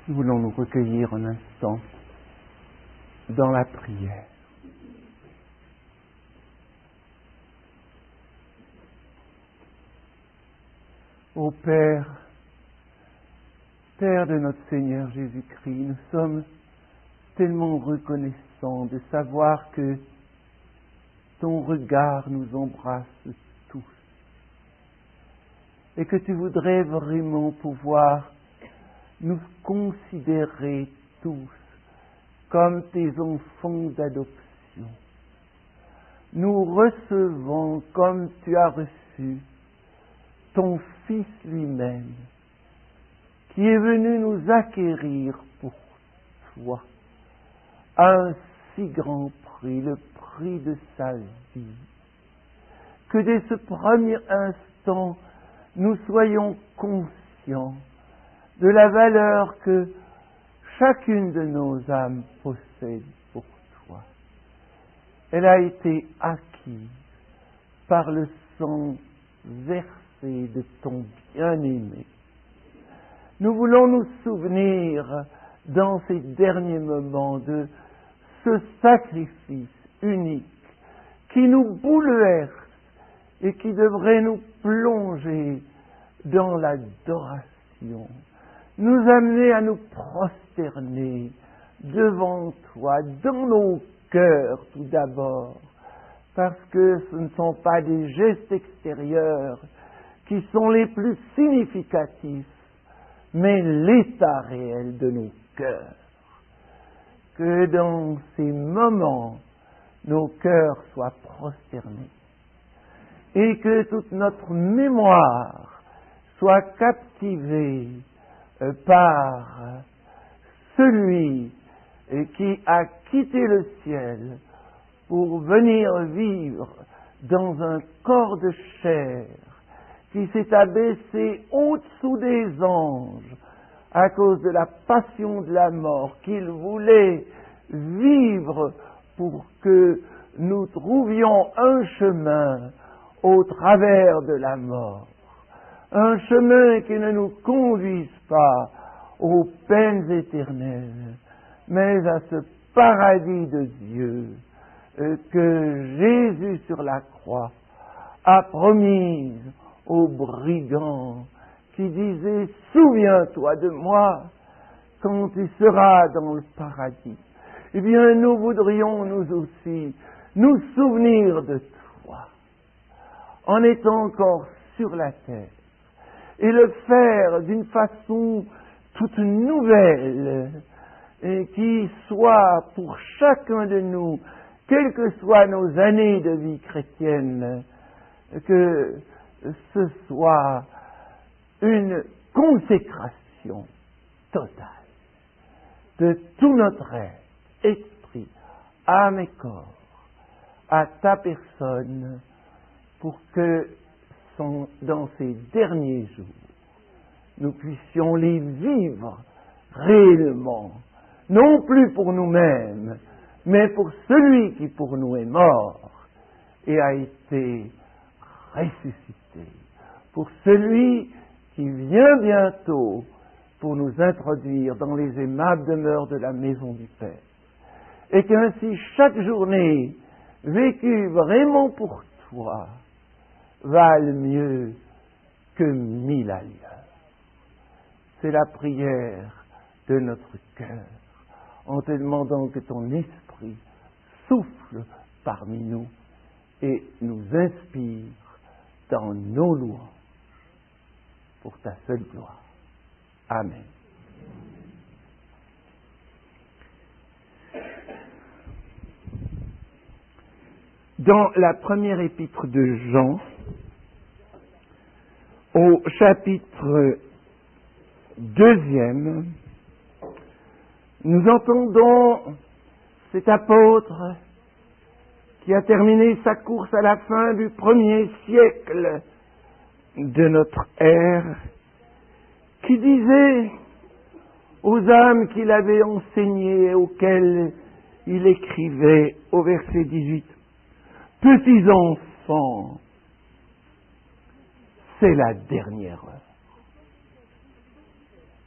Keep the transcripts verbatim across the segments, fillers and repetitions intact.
Nous voulons nous recueillir un instant dans la prière. Ô Père, Père de notre Seigneur Jésus-Christ, nous sommes tellement reconnaissants de savoir que ton regard nous embrasse tous et que tu voudrais vraiment pouvoir nous considérer tous comme tes enfants d'adoption. Nous recevons comme tu as reçu ton Fils lui-même, qui est venu nous acquérir pour toi à un si grand prix, le prix de sa vie. Que dès ce premier instant, nous soyons conscients de la valeur que chacune de nos âmes possède pour toi. Elle a été acquise par le sang versé de ton bien-aimé. Nous voulons nous souvenir dans ces derniers moments de ce sacrifice unique qui nous bouleverse et qui devrait nous plonger dans l'adoration, nous amener à nous prosterner devant toi, dans nos cœurs tout d'abord, parce que ce ne sont pas des gestes extérieurs qui sont les plus significatifs, mais l'état réel de nos cœurs. Que dans ces moments, nos cœurs soient prosternés et que toute notre mémoire soit captivée par celui qui a quitté le ciel pour venir vivre dans un corps de chair qui s'est abaissé au-dessous des anges à cause de la passion de la mort, qu'il voulait vivre pour que nous trouvions un chemin au travers de la mort, un chemin qui ne nous conduise pas aux peines éternelles, mais à ce paradis de Dieu que Jésus sur la croix a promis aux brigands qui disaient « Souviens-toi de moi quand tu seras dans le paradis ». Eh bien, nous voudrions nous aussi nous souvenir de toi en étant encore sur la terre et le faire d'une façon toute nouvelle et qui soit pour chacun de nous, quelles que soient nos années de vie chrétienne, que ce soit une consécration totale de tout notre être, esprit, âme et corps, à ta personne, pour que son, dans ces derniers jours, nous puissions les vivre réellement, non plus pour nous-mêmes, mais pour celui qui pour nous est mort et a été ressuscité, pour celui qui vient bientôt pour nous introduire dans les aimables demeures de la maison du Père. Et qu'ainsi chaque journée vécue vraiment pour toi vale mieux que mille ailleurs. C'est la prière de notre cœur, en te demandant que ton esprit souffle parmi nous et nous inspire dans nos louanges pour ta seule gloire. Amen. Dans la première épître de Jean, au chapitre deuxième, nous entendons cet apôtre qui a terminé sa course à la fin du premier siècle de notre ère, qui disait aux âmes qu'il avait enseignées et auxquelles il écrivait au verset dix-huit, « Petits enfants, c'est la dernière heure. »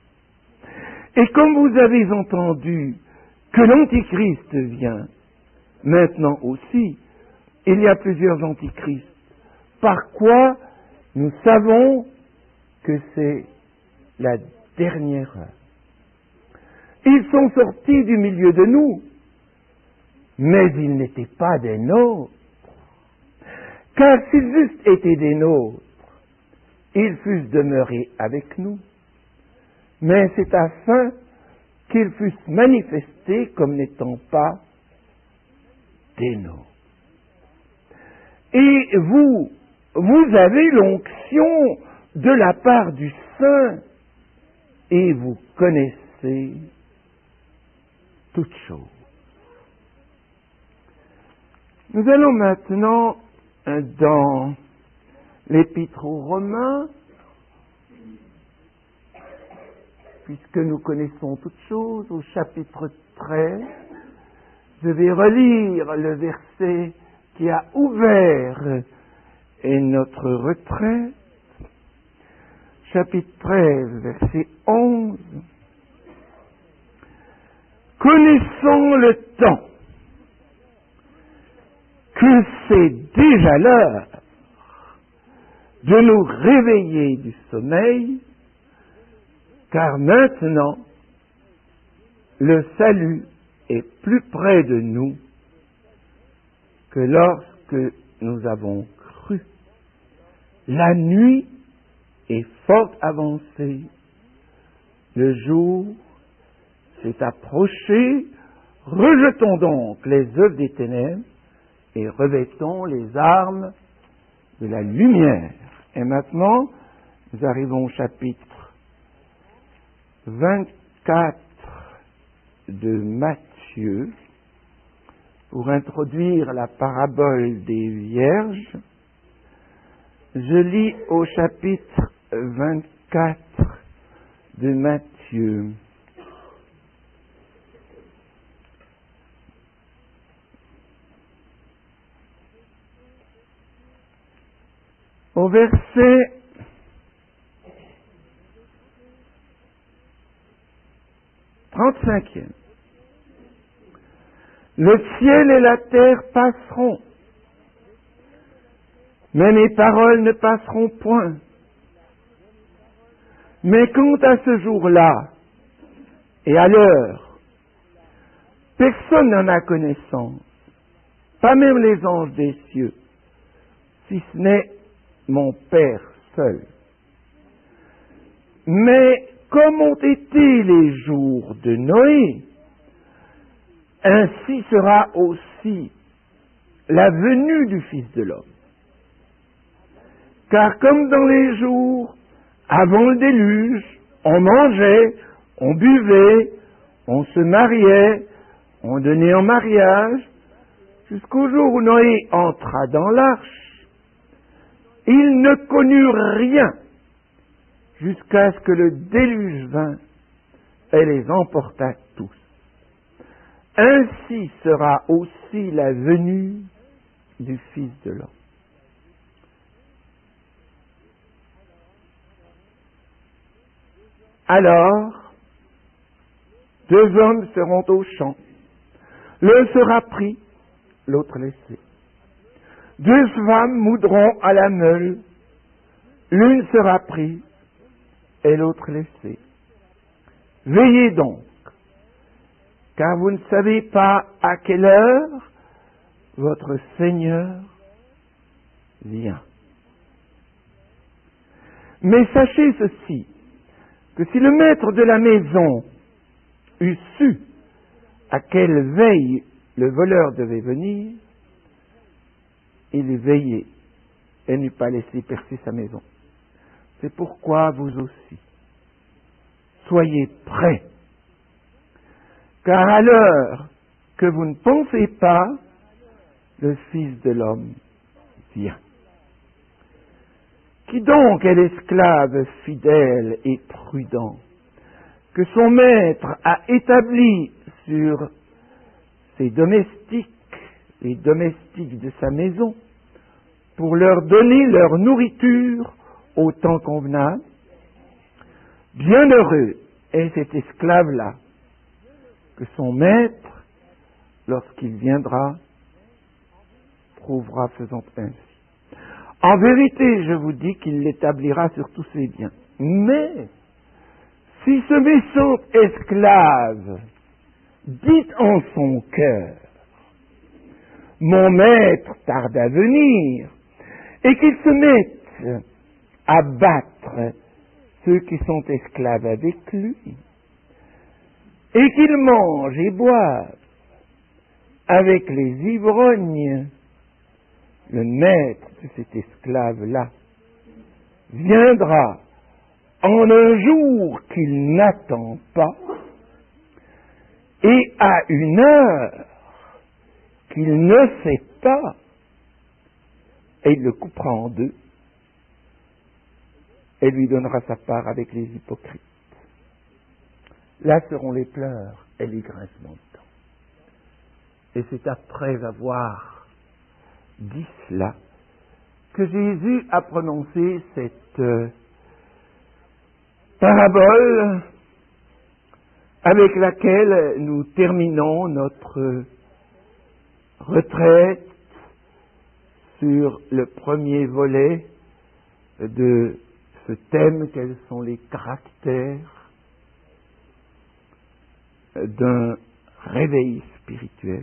Et comme vous avez entendu que l'Antichrist vient, maintenant aussi, il y a plusieurs antichrists. Par quoi nous savons que c'est la dernière heure. Ils sont sortis du milieu de nous, mais ils n'étaient pas des nôtres. Car s'ils eussent été des nôtres, ils fussent demeurés avec nous. Mais c'est afin qu'ils fussent manifestés comme n'étant pas des nôtres. Et vous, vous avez l'onction de la part du Saint, et vous connaissez toutes choses. Nous allons maintenant dans l'Épître aux Romains, puisque nous connaissons toutes choses, au chapitre treize. Je vais relire le verset qui a ouvert notre retraite. Chapitre treize, verset onze. Connaissons le temps, que c'est déjà l'heure de nous réveiller du sommeil, car maintenant le salut est plus près de nous que lorsque nous avons cru. La nuit est fort avancée, le jour s'est approché. Rejetons donc les œuvres des ténèbres et revêtons les armes de la lumière. Et maintenant, nous arrivons au chapitre vingt-quatre de Matthieu pour introduire la parabole des vierges. Je lis au chapitre vingt-quatre de Matthieu. Au verset trente-cinquième. Le ciel et la terre passeront, mais mes paroles ne passeront point. Mais quant à ce jour-là et à l'heure, personne n'en a connaissance, pas même les anges des cieux, si ce n'est mon Père seul. Mais comme ont été les jours de Noé, ainsi sera aussi la venue du Fils de l'homme. Car comme dans les jours avant le déluge, on mangeait, on buvait, on se mariait, on donnait en mariage, jusqu'au jour où Noé entra dans l'arche, il ne connut rien jusqu'à ce que le déluge vint et les emporta tous. Ainsi sera aussi la venue du Fils de l'homme. Alors, deux hommes seront au champ. L'un sera pris, l'autre laissé. Deux femmes moudront à la meule. L'une sera prise et l'autre laissée. Veillez donc, car vous ne savez pas à quelle heure votre Seigneur vient. Mais sachez ceci, que si le maître de la maison eût su à quelle veille le voleur devait venir, il eût veillé et n'eût pas laissé percer sa maison. C'est pourquoi vous aussi, soyez prêts, car à l'heure que vous ne pensez pas, le Fils de l'homme vient. Qui donc est l'esclave fidèle et prudent que son maître a établi sur ses domestiques, les domestiques de sa maison, pour leur donner leur nourriture au temps convenable? Bienheureux est cet esclave-là que son maître, lorsqu'il viendra, trouvera faisant ainsi. En vérité, je vous dis qu'il l'établira sur tous ses biens. Mais, si ce méchant esclave dit en son cœur, mon maître tarde à venir, et qu'il se mette à battre ceux qui sont esclaves avec lui, et qu'il mange et boive avec les ivrognes, le maître de cet esclave-là viendra en un jour qu'il n'attend pas et à une heure qu'il ne sait pas, et il le coupera en deux et lui donnera sa part avec les hypocrites. Là seront les pleurs et les grincements de dents. Et c'est après avoir dit cela que Jésus a prononcé cette euh, parabole avec laquelle nous terminons notre retraite sur le premier volet de ce thème, quels sont les caractères d'un réveil spirituel,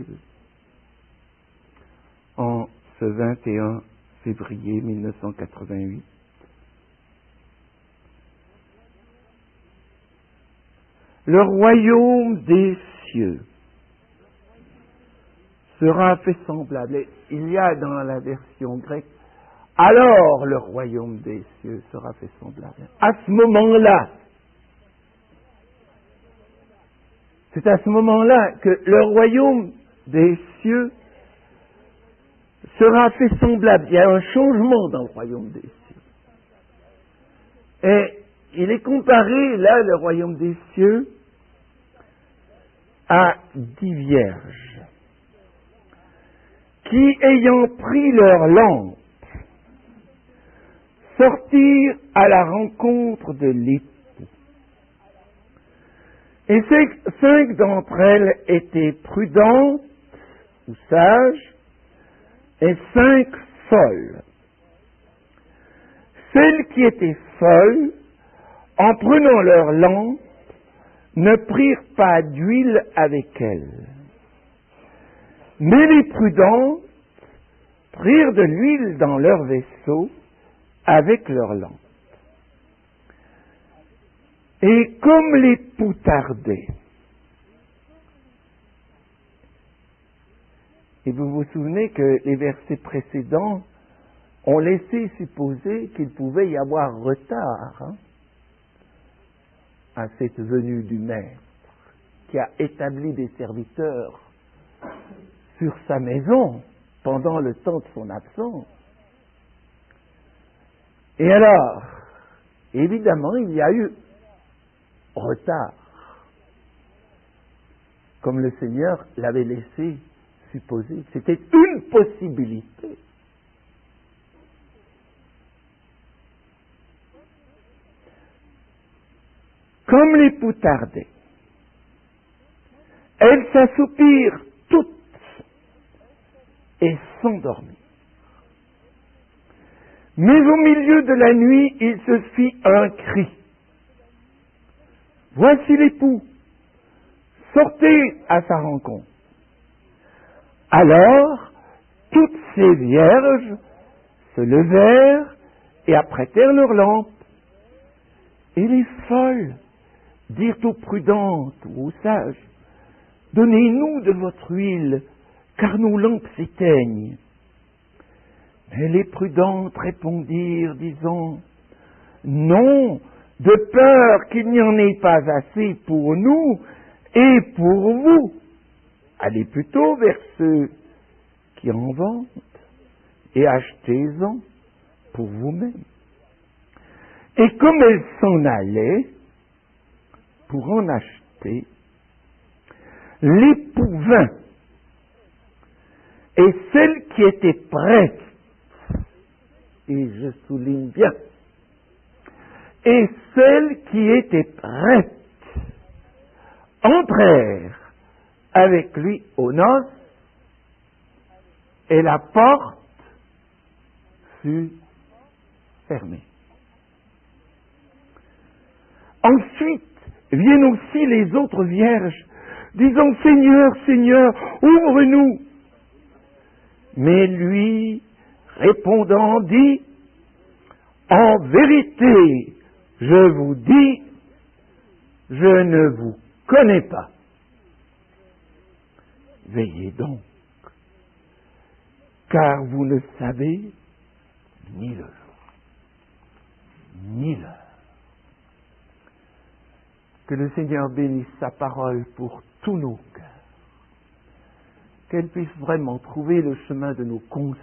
en ce vingt et un février mille neuf cent quatre-vingt-huit. Le royaume des cieux sera fait semblable. Et il y a dans la version grecque, alors le royaume des cieux sera fait semblable. À ce moment-là, c'est à ce moment-là que le royaume des cieux sera fait semblable. Il y a un changement dans le royaume des cieux. Et il est comparé, là, le royaume des cieux, à dix vierges qui, ayant pris leur lampe, sortirent à la rencontre de l'époux. Et cinq, cinq d'entre elles étaient prudentes ou sages, et cinq folles. Celles qui étaient folles, en prenant leur lampe, ne prirent pas d'huile avec elles. Mais les prudentes prirent de l'huile dans leur vaisseau avec leur lampe. Et comme l'époux tardait, et vous vous souvenez que les versets précédents ont laissé supposer qu'il pouvait y avoir retard hein, à cette venue du Maître, qui a établi des serviteurs sur sa maison pendant le temps de son absence. Et alors, évidemment, il y a eu retard, comme le Seigneur l'avait laissé supposer. C'était une possibilité. Comme l'époux tardait, elles s'assoupirent toutes et s'endormirent. Mais au milieu de la nuit, il se fit un cri. Voici l'époux, sortez à sa rencontre. Alors, toutes ces vierges se levèrent et apprêtèrent leurs lampes. Et les folles dirent aux prudentes ou aux sages, donnez-nous de votre huile, car nos lampes s'éteignent. Mais les prudentes répondirent, disant, non, de peur qu'il n'y en ait pas assez pour nous et pour vous. Allez plutôt vers ceux qui en vendent et achetez-en pour vous-même. Et comme elles s'en allaient pour en acheter, l'époux vint, et celle qui était prête, et je souligne bien, et celle qui était prête entrèrent avec lui aux noces, et la porte fut fermée. Ensuite viennent aussi les autres vierges, disant « Seigneur, Seigneur, ouvre-nous » Mais lui, répondant, dit « En vérité, je vous dis, je ne vous connais pas. Veillez donc, car vous ne savez ni le jour, ni l'heure. » Que le Seigneur bénisse sa parole pour tous nos cœurs, qu'elle puisse vraiment trouver le chemin de nos consciences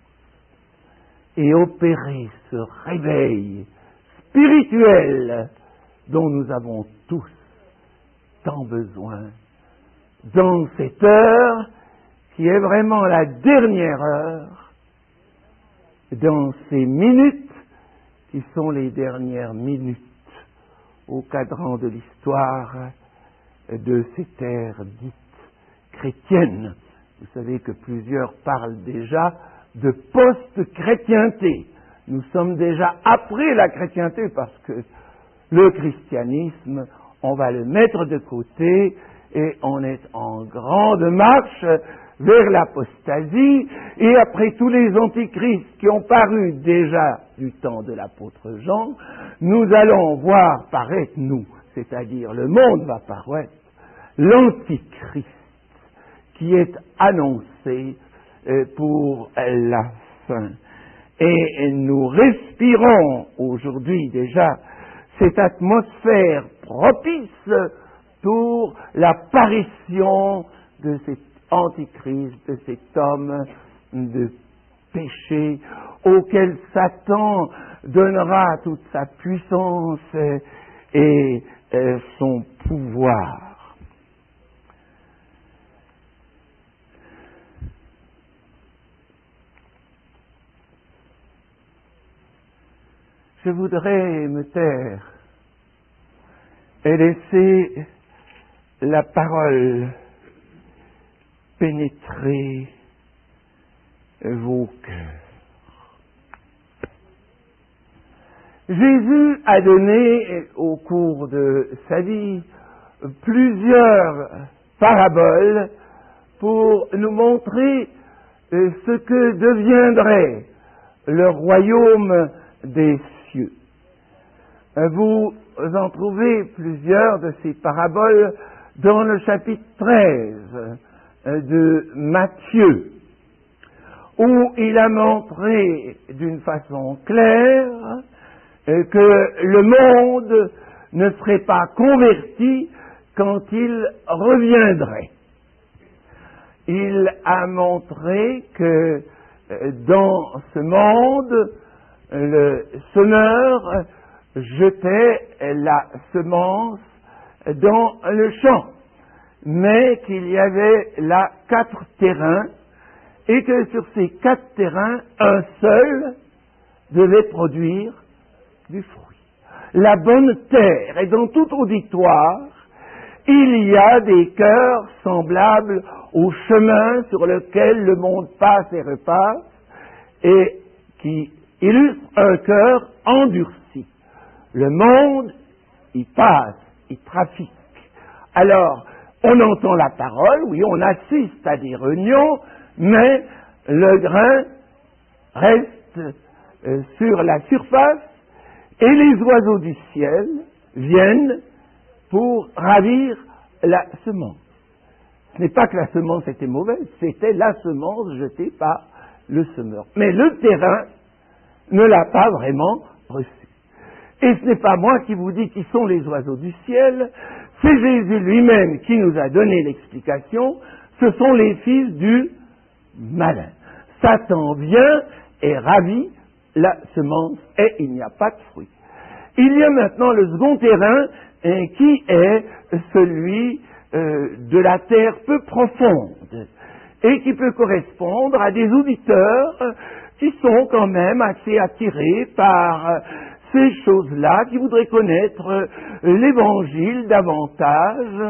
et opérer ce réveil spirituel dont nous avons tous tant besoin dans cette heure qui est vraiment la dernière heure, dans ces minutes qui sont les dernières minutes au cadran de l'histoire de ces terres dites chrétiennes. Vous savez que plusieurs parlent déjà de post-chrétienté. Nous sommes déjà après la chrétienté parce que le christianisme, on va le mettre de côté et on est en grande marche vers l'apostasie, et après tous les antichrists qui ont paru déjà du temps de l'apôtre Jean, nous allons voir paraître, nous, c'est-à-dire le monde va paraître, l'antichrist qui est annoncé pour la fin. Et nous respirons aujourd'hui déjà cette atmosphère propice pour l'apparition de cet antichrist, de cet homme de péché auquel Satan donnera toute sa puissance et son pouvoir. Je voudrais me taire et laisser la parole pénétrer vos cœurs. Jésus a donné au cours de sa vie plusieurs paraboles pour nous montrer ce que deviendrait le royaume des cieux. Vous en trouvez plusieurs de ces paraboles dans le chapitre treize de Matthieu, où il a montré d'une façon claire que le monde ne serait pas converti quand il reviendrait. Il a montré que dans ce monde, le semeur jetait la semence dans le champ, mais qu'il y avait là quatre terrains, et que sur ces quatre terrains, un seul devait produire du fruit. La bonne terre. Et dans tout auditoire, il y a des cœurs semblables au chemin sur lequel le monde passe et repasse, et qui illustre un cœur endurci. Le monde, il passe, il trafique. Alors, on entend la parole, oui, on assiste à des réunions, mais le grain reste euh, sur la surface et les oiseaux du ciel viennent pour ravir la semence. Ce n'est pas que la semence était mauvaise, c'était la semence jetée par le semeur. Mais le terrain ne l'a pas vraiment reçu. Et ce n'est pas moi qui vous dis qui sont les oiseaux du ciel, c'est Jésus lui-même qui nous a donné l'explication, ce sont les fils du malin. Satan vient et ravit la semence et il n'y a pas de fruit. Il y a maintenant le second terrain hein, qui est celui euh, de la terre peu profonde et qui peut correspondre à des auditeurs euh, qui sont quand même assez attirés par euh, ces choses-là, qui voudraient connaître euh, l'Évangile davantage,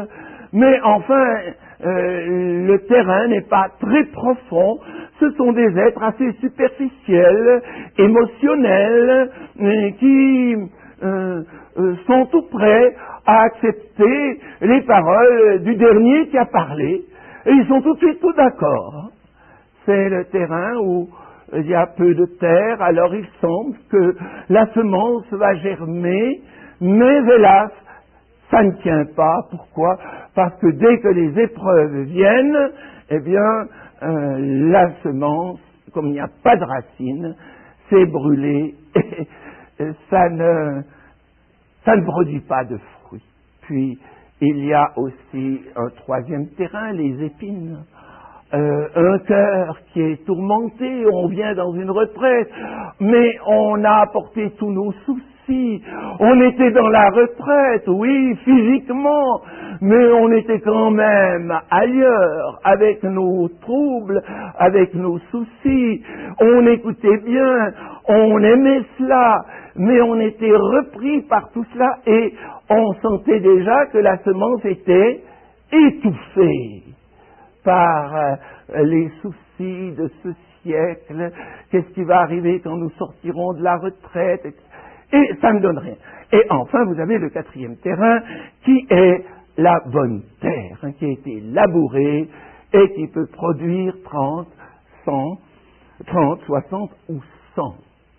mais enfin, euh, le terrain n'est pas très profond. Ce sont des êtres assez superficiels, émotionnels, euh, qui euh, euh, sont tout prêts à accepter les paroles du dernier qui a parlé. Et ils sont tout de suite tout d'accord. C'est le terrain où il y a peu de terre, alors il semble que la semence va germer, mais hélas, ça ne tient pas. Pourquoi? Parce que dès que les épreuves viennent, eh bien, euh, la semence, comme il n'y a pas de racines, c'est brûlé et ça ne, ça ne produit pas de fruits. Puis, il y a aussi un troisième terrain, les épines. Euh, un cœur qui est tourmenté, on vient dans une retraite, mais on a apporté tous nos soucis, on était dans la retraite, oui, physiquement, mais on était quand même ailleurs, avec nos troubles, avec nos soucis, on écoutait bien, on aimait cela, mais on était repris par tout cela et on sentait déjà que la semence était étouffée par euh, les soucis de ce siècle, qu'est-ce qui va arriver quand nous sortirons de la retraite, et ça ne donne rien. Et enfin, vous avez le quatrième terrain, qui est la bonne terre, hein, qui a été labourée et qui peut produire trente, cent, trente, soixante ou cent.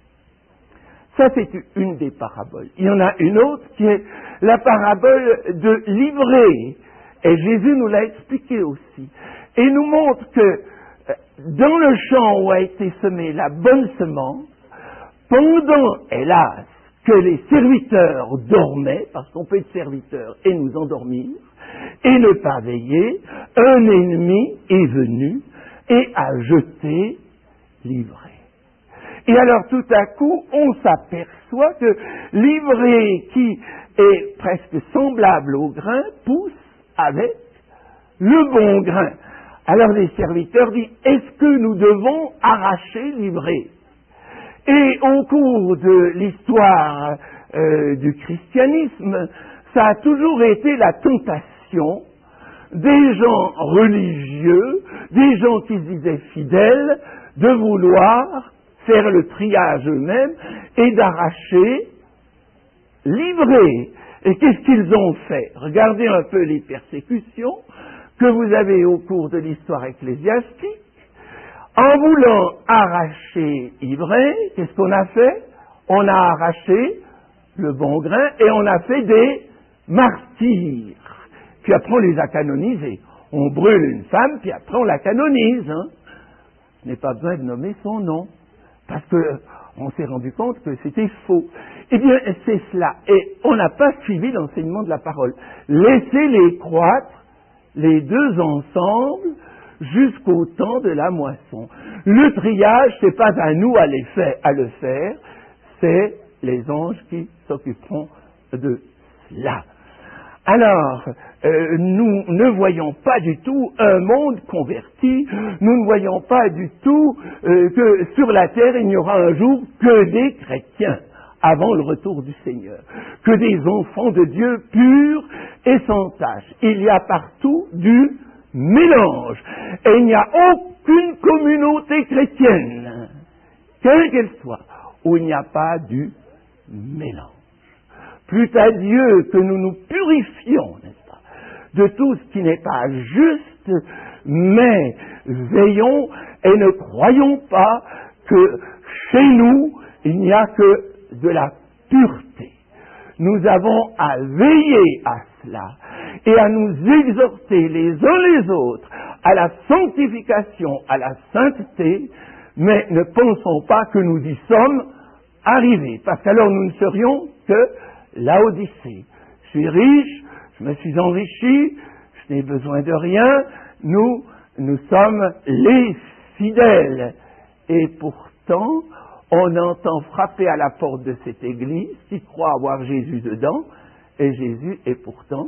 Ça, c'est une des paraboles. Il y en a une autre qui est la parabole de l'ivraie. Et Jésus nous l'a expliqué aussi. Et nous montre que dans le champ où a été semée la bonne semence, pendant, hélas, que les serviteurs dormaient, parce qu'on peut être serviteur et nous endormir, et ne pas veiller, un ennemi est venu et a jeté l'ivraie. Et alors tout à coup, on s'aperçoit que l'ivraie qui est presque semblable au grain pousse avec le bon grain. Alors les serviteurs disent, est-ce que nous devons arracher l'ivraie? Et au cours de l'histoire euh, du christianisme, ça a toujours été la tentation des gens religieux, des gens qui se disaient fidèles, de vouloir faire le triage eux-mêmes et d'arracher l'ivraie. Et qu'est-ce qu'ils ont fait? Regardez un peu les persécutions que vous avez au cours de l'histoire ecclésiastique. En voulant arracher l'ivraie, qu'est-ce qu'on a fait? On a arraché le bon grain et on a fait des martyrs. Puis après on les a canonisés. On brûle une femme, puis après on la canonise. Hein. Il n'est pas besoin de nommer son nom, parce qu'on s'est rendu compte que c'était faux. Eh bien, c'est cela. Et on n'a pas suivi l'enseignement de la parole. Laissez-les croître, les deux ensemble, jusqu'au temps de la moisson. Le triage, c'est pas à nous à, les faire, à le faire, c'est les anges qui s'occuperont de cela. Alors, euh, nous ne voyons pas du tout un monde converti, nous ne voyons pas du tout euh, que sur la terre il n'y aura un jour que des chrétiens avant le retour du Seigneur, que des enfants de Dieu purs et sans tache. Il y a partout du mélange, et il n'y a aucune communauté chrétienne, quelle qu'elle soit, où il n'y a pas du mélange. Plût à Dieu que nous nous purifions, n'est-ce pas, de tout ce qui n'est pas juste, mais veillons et ne croyons pas que chez nous, il n'y a que de la pureté. Nous avons à veiller à cela et à nous exhorter les uns les autres à la sanctification, à la sainteté, mais ne pensons pas que nous y sommes arrivés, parce qu'alors nous ne serions que Laodicée. Je suis riche, je me suis enrichi, je n'ai besoin de rien, nous, nous sommes les fidèles. Et pourtant, on entend frapper à la porte de cette église qui croit avoir Jésus dedans, et Jésus est pourtant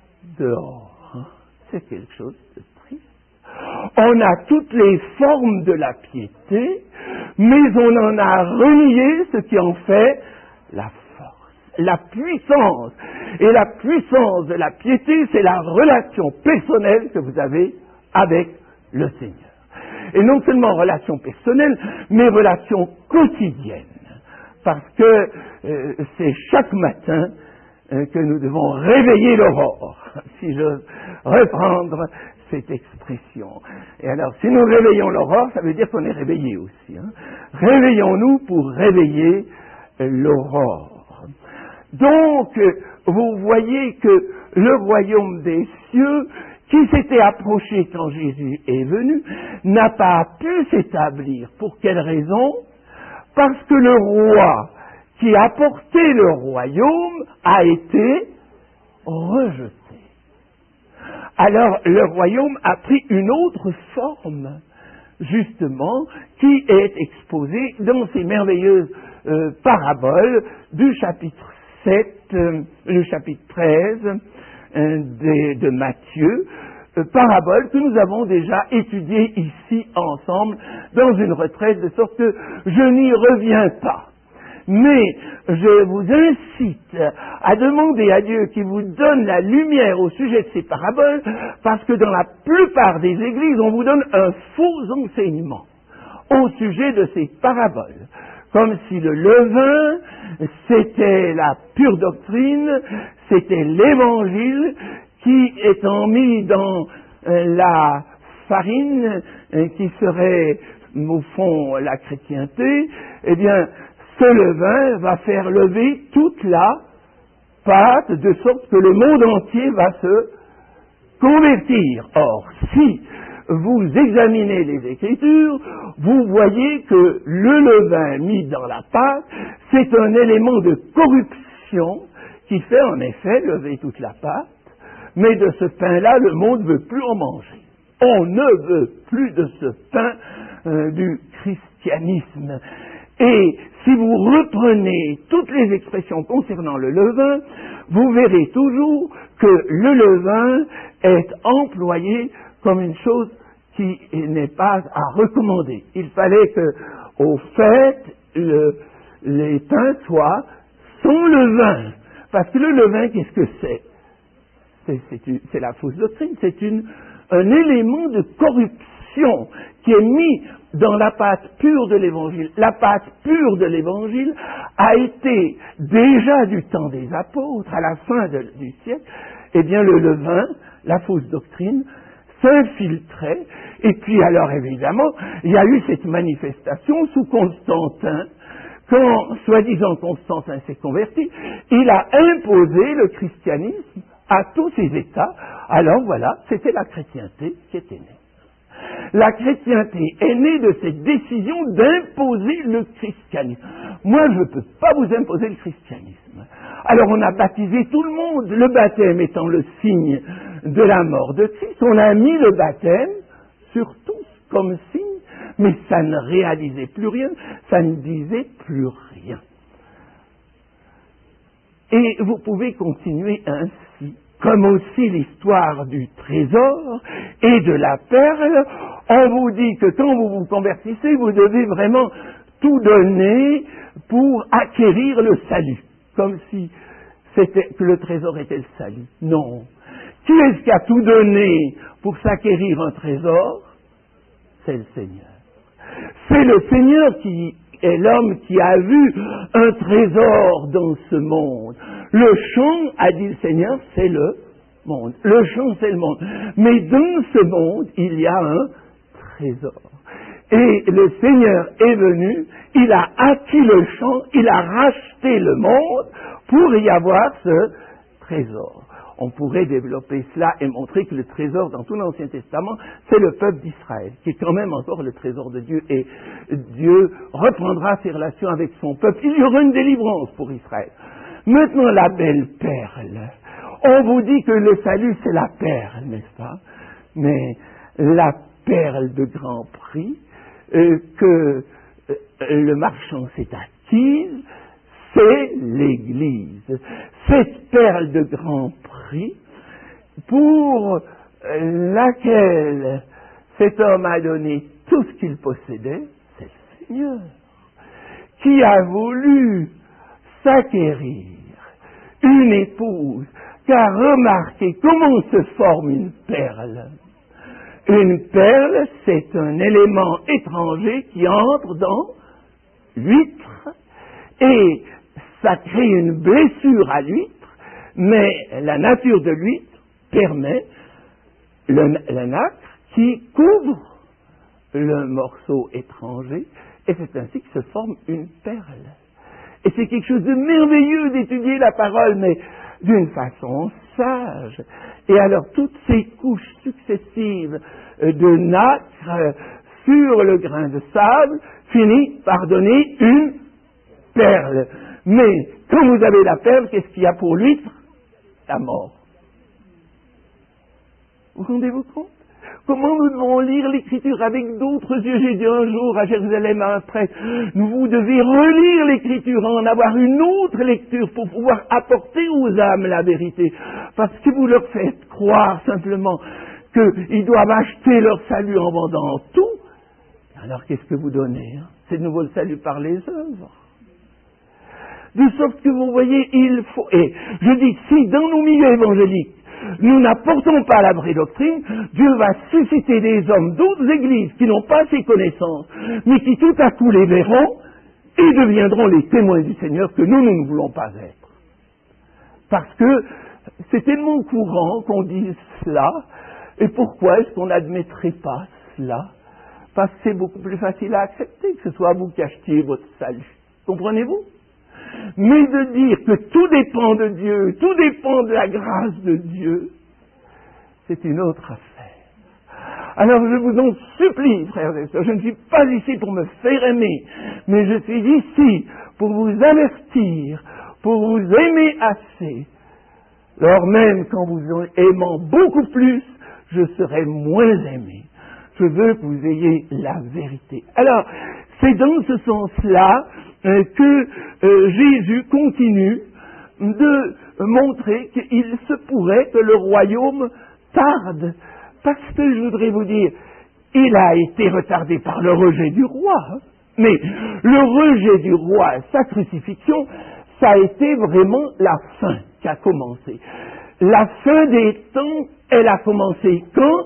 dehors. C'est quelque chose de triste. On a toutes les formes de la piété, mais on en a renié ce qui en fait la force. la puissance. Et la puissance de la piété, c'est la relation personnelle que vous avez avec le Seigneur. Et non seulement relation personnelle, mais relation quotidienne. Parce que euh, c'est chaque matin euh, que nous devons réveiller l'aurore, si je reprendre cette expression. Et alors, si nous réveillons l'aurore, ça veut dire qu'on est réveillé aussi. Hein. Réveillons-nous pour réveiller euh, l'aurore. Donc, euh, vous voyez que le royaume des cieux, qui s'était approché quand Jésus est venu, n'a pas pu s'établir. Pour quelle raison? Parce que le roi qui a porté le royaume a été rejeté. Alors le royaume a pris une autre forme, justement, qui est exposée dans ces merveilleuses euh, paraboles du chapitre sept, euh, le chapitre treize euh, de, de Matthieu, euh, paraboles que nous avons déjà étudiées ici ensemble dans une retraite, de sorte que je n'y reviens pas. Mais je vous incite à demander à Dieu qu'il vous donne la lumière au sujet de ces paraboles, parce que dans la plupart des églises, on vous donne un faux enseignement au sujet de ces paraboles. Comme si le levain, c'était la pure doctrine, c'était l'évangile qui, étant mis dans euh, la farine, euh, qui serait, au fond, la chrétienté, eh bien, ce levain va faire lever toute la pâte, de sorte que le monde entier va se convertir. Or, si vous examinez les Écritures, vous voyez que le levain mis dans la pâte, c'est un élément de corruption qui fait en effet lever toute la pâte, mais de ce pain-là, le monde ne veut plus en manger. On ne veut plus de ce pain euh, du christianisme. Et si vous reprenez toutes les expressions concernant le levain, vous verrez toujours que le levain est employé comme une chose qui n'est pas à recommander. Il fallait que, au fait, le, les pains soient sans levain. Parce que le levain, qu'est-ce que c'est? C'est, c'est, une, c'est la fausse doctrine, c'est une, un élément de corruption qui est mis dans la pâte pure de l'Évangile. La pâte pure de l'Évangile a été, déjà du temps des apôtres, à la fin de, du siècle, eh bien le levain, la fausse doctrine, s'infiltrait, et puis alors évidemment, il y a eu cette manifestation sous Constantin. Quand, soi-disant, Constantin s'est converti, il a imposé le christianisme à tous ses États. Alors voilà, c'était la chrétienté qui était née. La chrétienté est née de cette décision d'imposer le christianisme. Moi, je ne peux pas vous imposer le christianisme. Alors on a baptisé tout le monde, le baptême étant le signe de la mort de Christ. On a mis le baptême sur tous comme signe, mais ça ne réalisait plus rien, ça ne disait plus rien. Et vous pouvez continuer ainsi, comme aussi l'histoire du trésor et de la perle. On vous dit que quand vous vous convertissez, vous devez vraiment tout donner pour acquérir le salut, comme si c'était, que le trésor était le salut. Non. Qui est-ce qui a tout donné pour s'acquérir un trésor? C'est le Seigneur. C'est le Seigneur qui est l'homme qui a vu un trésor dans ce monde. Le champ, a dit le Seigneur, c'est le monde. Le champ, c'est le monde. Mais dans ce monde, il y a un trésor. Et le Seigneur est venu, il a acquis le champ, il a racheté le monde pour y avoir ce trésor. On pourrait développer cela et montrer que le trésor dans tout l'Ancien Testament, c'est le peuple d'Israël, qui est quand même encore le trésor de Dieu, et Dieu reprendra ses relations avec son peuple. Il y aura une délivrance pour Israël. Maintenant, la belle perle. On vous dit que le salut, c'est la perle, n'est-ce pas? Mais la perle de grand prix euh, que euh, le marchand s'est acquise, c'est l'Église. Cette perle de grand prix pour laquelle cet homme a donné tout ce qu'il possédait, c'est le Seigneur, qui a voulu s'acquérir une épouse. Car remarquez comment se forme une perle. Une perle, c'est un élément étranger qui entre dans l'huître et ça crée une blessure à l'huître, mais la nature de l'huître permet le, la nacre qui couvre le morceau étranger et c'est ainsi que se forme une perle. Et c'est quelque chose de merveilleux d'étudier la parole, mais d'une façon sage. Et alors, toutes ces couches successives de nacre sur le grain de sable finissent par donner une perle. Mais, quand vous avez la perle, qu'est-ce qu'il y a pour l'huître? La mort. Vous rendez-vous compte? Comment nous devons lire l'Écriture avec d'autres yeux? J'ai dit un jour à Jérusalem à un prêtre, vous devez relire l'Écriture, en avoir une autre lecture pour pouvoir apporter aux âmes la vérité. Parce que vous leur faites croire simplement qu'ils doivent acheter leur salut en vendant tout. Alors qu'est-ce que vous donnez, hein? C'est de nouveau le salut par les œuvres. De sorte que vous voyez, il faut... Et je dis, si dans nos milieux évangéliques, nous n'apportons pas la vraie doctrine, Dieu va susciter des hommes d'autres églises qui n'ont pas ces connaissances, mais qui tout à coup les verront et deviendront les témoins du Seigneur que nous, nous ne voulons pas être. Parce que c'est tellement courant qu'on dise cela, et pourquoi est-ce qu'on n'admettrait pas cela? Parce que c'est beaucoup plus facile à accepter que ce soit vous qui achetiez votre salut. Comprenez-vous? Mais de dire que tout dépend de Dieu, tout dépend de la grâce de Dieu, c'est une autre affaire. Alors je vous en supplie, frères et sœurs, je ne suis pas ici pour me faire aimer, mais je suis ici pour vous avertir, pour vous aimer assez. Lors même quand vous aimant beaucoup plus, je serai moins aimé. Je veux que vous ayez la vérité. Alors, c'est dans ce sens-là euh, que euh, Jésus continue de montrer qu'il se pourrait que le royaume tarde. Parce que je voudrais vous dire, il a été retardé par le rejet du roi. Hein, mais le rejet du roi, sa crucifixion, ça a été vraiment la fin qui a commencé. La fin des temps, elle a commencé quand?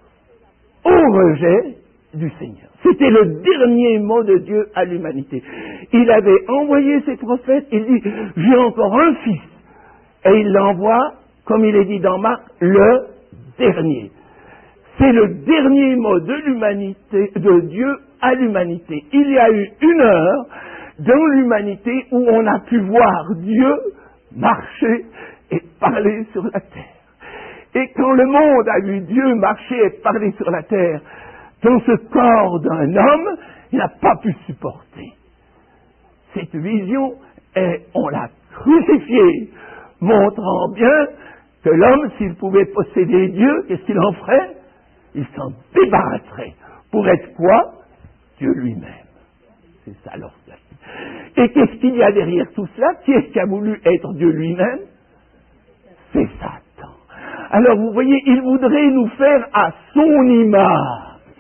Au rejet du Seigneur. C'était le dernier mot de Dieu à l'humanité. Il avait envoyé ses prophètes, il dit, j'ai encore un fils. Et il l'envoie, comme il est dit dans Marc, le dernier. C'est le dernier mot de l'humanité, de Dieu à l'humanité. Il y a eu une heure dans l'humanité où on a pu voir Dieu marcher et parler sur la terre. Et quand le monde a vu Dieu marcher et parler sur la terre, dans ce corps d'un homme, il n'a pas pu supporter cette vision et on l'a crucifié, montrant bien que l'homme, s'il pouvait posséder Dieu, qu'est-ce qu'il en ferait? Il s'en débarrasserait. Pour être quoi? Dieu lui-même. C'est ça l'orgueil. Et qu'est-ce qu'il y a derrière tout cela? Qui est-ce qui a voulu être Dieu lui-même? C'est Satan. Alors vous voyez, il voudrait nous faire à son image.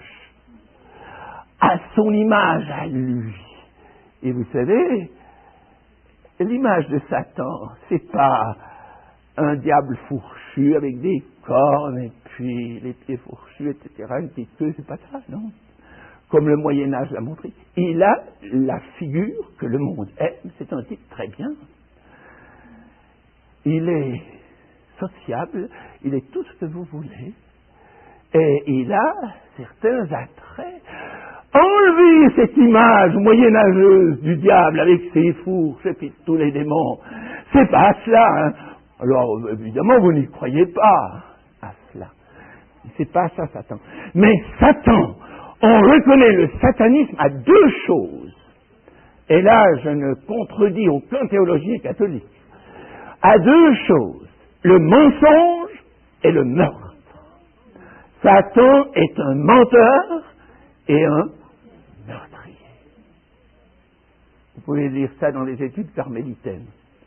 À son image, à lui. Et vous savez, l'image de Satan, c'est pas un diable fourchu avec des cornes et puis les pieds fourchus, et cetera, une petite queue, c'est pas ça, non. Comme le Moyen-Âge l'a montré. Il a la figure que le monde aime, c'est un type très bien. Il est sociable, il est tout ce que vous voulez, et il a certains attraits. Enlevez cette image moyenâgeuse du diable avec ses fourches et puis tous les démons. C'est pas cela, hein. Alors, évidemment, vous n'y croyez pas à cela. C'est pas ça, Satan. Mais Satan, on reconnaît le satanisme à deux choses. Et là, je ne contredis aucun théologien catholique. À deux choses. Le mensonge et le meurtre. Satan est un menteur et un meurtrier. Vous pouvez lire ça dans les études carmélitaines.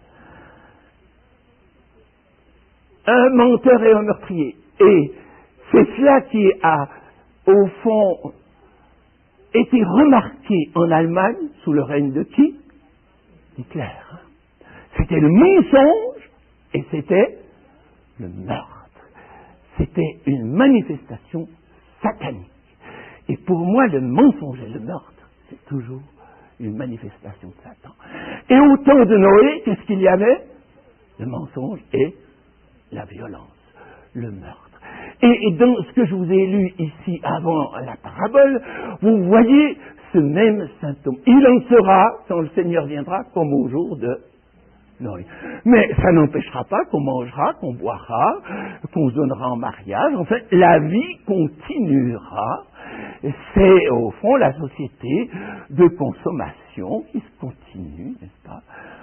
Un menteur et un meurtrier. Et c'est cela qui a, au fond, été remarqué en Allemagne sous le règne de qui? Hitler. C'était le mensonge Et c'était le meurtre. C'était une manifestation satanique. Et pour moi, le mensonge et le meurtre, c'est toujours une manifestation de Satan. Et au temps de Noé, qu'est-ce qu'il y avait? Le mensonge et la violence, le meurtre. Et, et dans ce que je vous ai lu ici avant la parabole, vous voyez ce même symptôme. Il en sera, quand le Seigneur viendra, comme au jour de Noé. Mais ça n'empêchera pas qu'on mangera, qu'on boira, qu'on se donnera en mariage. Enfin, la vie continuera. C'est au fond la société de consommation qui se continue, n'est-ce pas?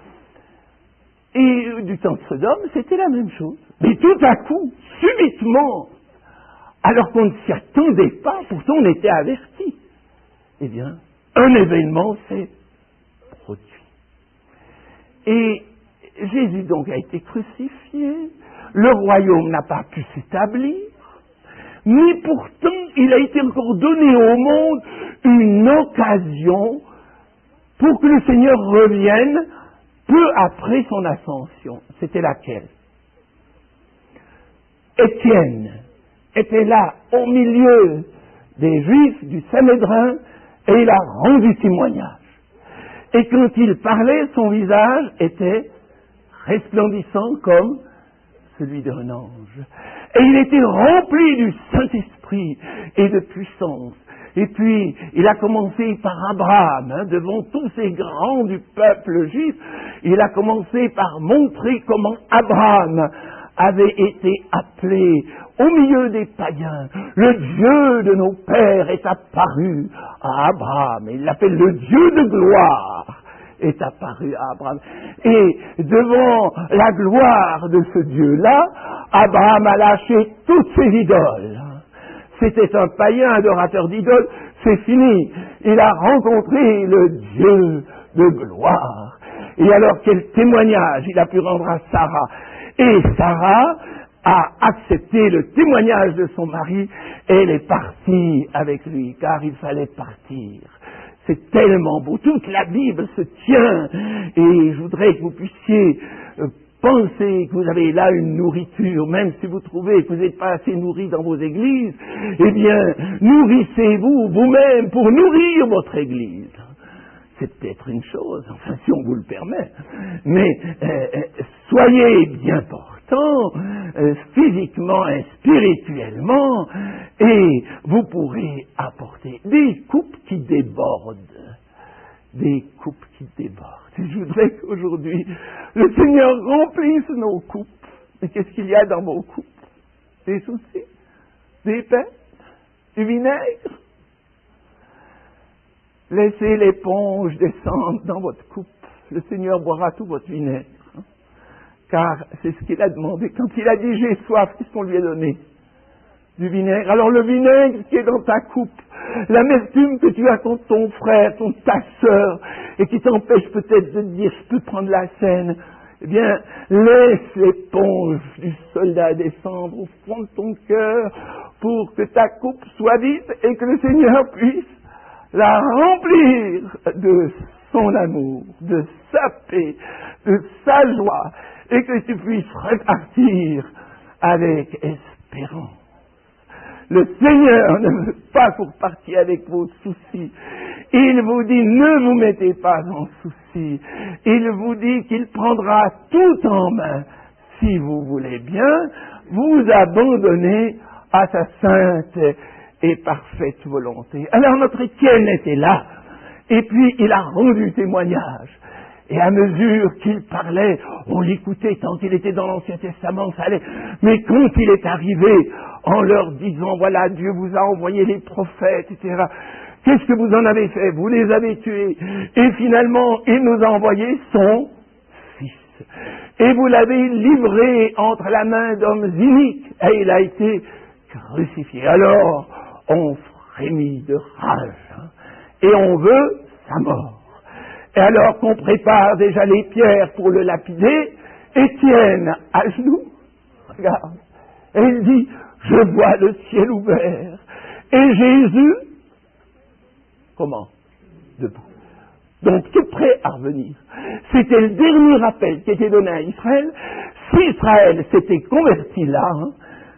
Et du temps de Sodome, c'était la même chose. Mais tout à coup, subitement, alors qu'on ne s'y attendait pas, pourtant on était averti, eh bien, un événement s'est produit. Et Jésus donc a été crucifié, le royaume n'a pas pu s'établir, mais pourtant il a été encore donné au monde une occasion pour que le Seigneur revienne peu après son ascension. C'était laquelle? Étienne était là au milieu des Juifs du Sanhédrin et il a rendu témoignage. Et quand il parlait, son visage était resplendissant comme celui d'un ange. Et il était rempli du Saint-Esprit et de puissance. Et puis, il a commencé par Abraham, hein, devant tous ces grands du peuple juif, il a commencé par montrer comment Abraham avait été appelé au milieu des païens. Le Dieu de nos pères est apparu à Abraham. Il l'appelle le Dieu de gloire est apparu à Abraham. Et devant la gloire de ce Dieu-là, Abraham a lâché toutes ses idoles. C'était un païen adorateur d'idoles, c'est fini. Il a rencontré le Dieu de gloire. Et alors quel témoignage il a pu rendre à Sarah. Et Sarah a accepté le témoignage de son mari et elle est partie avec lui, car il fallait partir. C'est tellement beau, toute la Bible se tient, et je voudrais que vous puissiez euh, penser que vous avez là une nourriture, même si vous trouvez que vous n'êtes pas assez nourri dans vos églises, eh bien, nourrissez-vous vous-même pour nourrir votre église. C'est peut-être une chose, enfin si on vous le permet, mais euh, soyez bien portants, euh, physiquement et spirituellement, et vous pourrez apporter des coupes qui débordent, des coupes qui débordent. Et je voudrais qu'aujourd'hui, le Seigneur remplisse nos coupes. Mais qu'est-ce qu'il y a dans vos coupes? Des soucis, des peines, du vinaigre. Laissez l'éponge descendre dans votre coupe. Le Seigneur boira tout votre vinaigre. Hein? Car c'est ce qu'il a demandé. Quand il a dit j'ai soif, qu'est-ce qu'on lui a donné? Du vinaigre. Alors le vinaigre qui est dans ta coupe, l'amertume que tu as contre ton frère, contre ta sœur, et qui t'empêche peut-être de te dire je peux prendre la scène, eh bien, laisse l'éponge du soldat descendre au fond de ton cœur pour que ta coupe soit vide et que le Seigneur puisse la remplir de son amour, de sa paix, de sa joie, et que tu puisses repartir avec espérance. Le Seigneur ne veut pas que vous repartiez avec vos soucis. Il vous dit, ne vous mettez pas en souci. Il vous dit qu'il prendra tout en main, si vous voulez bien, vous abandonner à sa sainte et parfaite volonté. Alors notre Étienne était là, et puis il a rendu témoignage. Et à mesure qu'il parlait, on l'écoutait tant qu'il était dans l'Ancien Testament, ça allait. Mais quand il est arrivé en leur disant, voilà, Dieu vous a envoyé les prophètes, et cetera, qu'est-ce que vous en avez fait? Vous les avez tués. Et finalement, il nous a envoyé son Fils. Et vous l'avez livré entre la main d'hommes iniques. Et il a été crucifié. Alors, on frémit de rage. Hein, et on veut sa mort. Et alors qu'on prépare déjà les pierres pour le lapider, Étienne, à genoux, regarde, et il dit, je vois le ciel ouvert. Et Jésus, comment? Debout. Donc tout prêt à revenir. C'était le dernier appel qui était donné à Israël. si Israël s'était converti là, hein,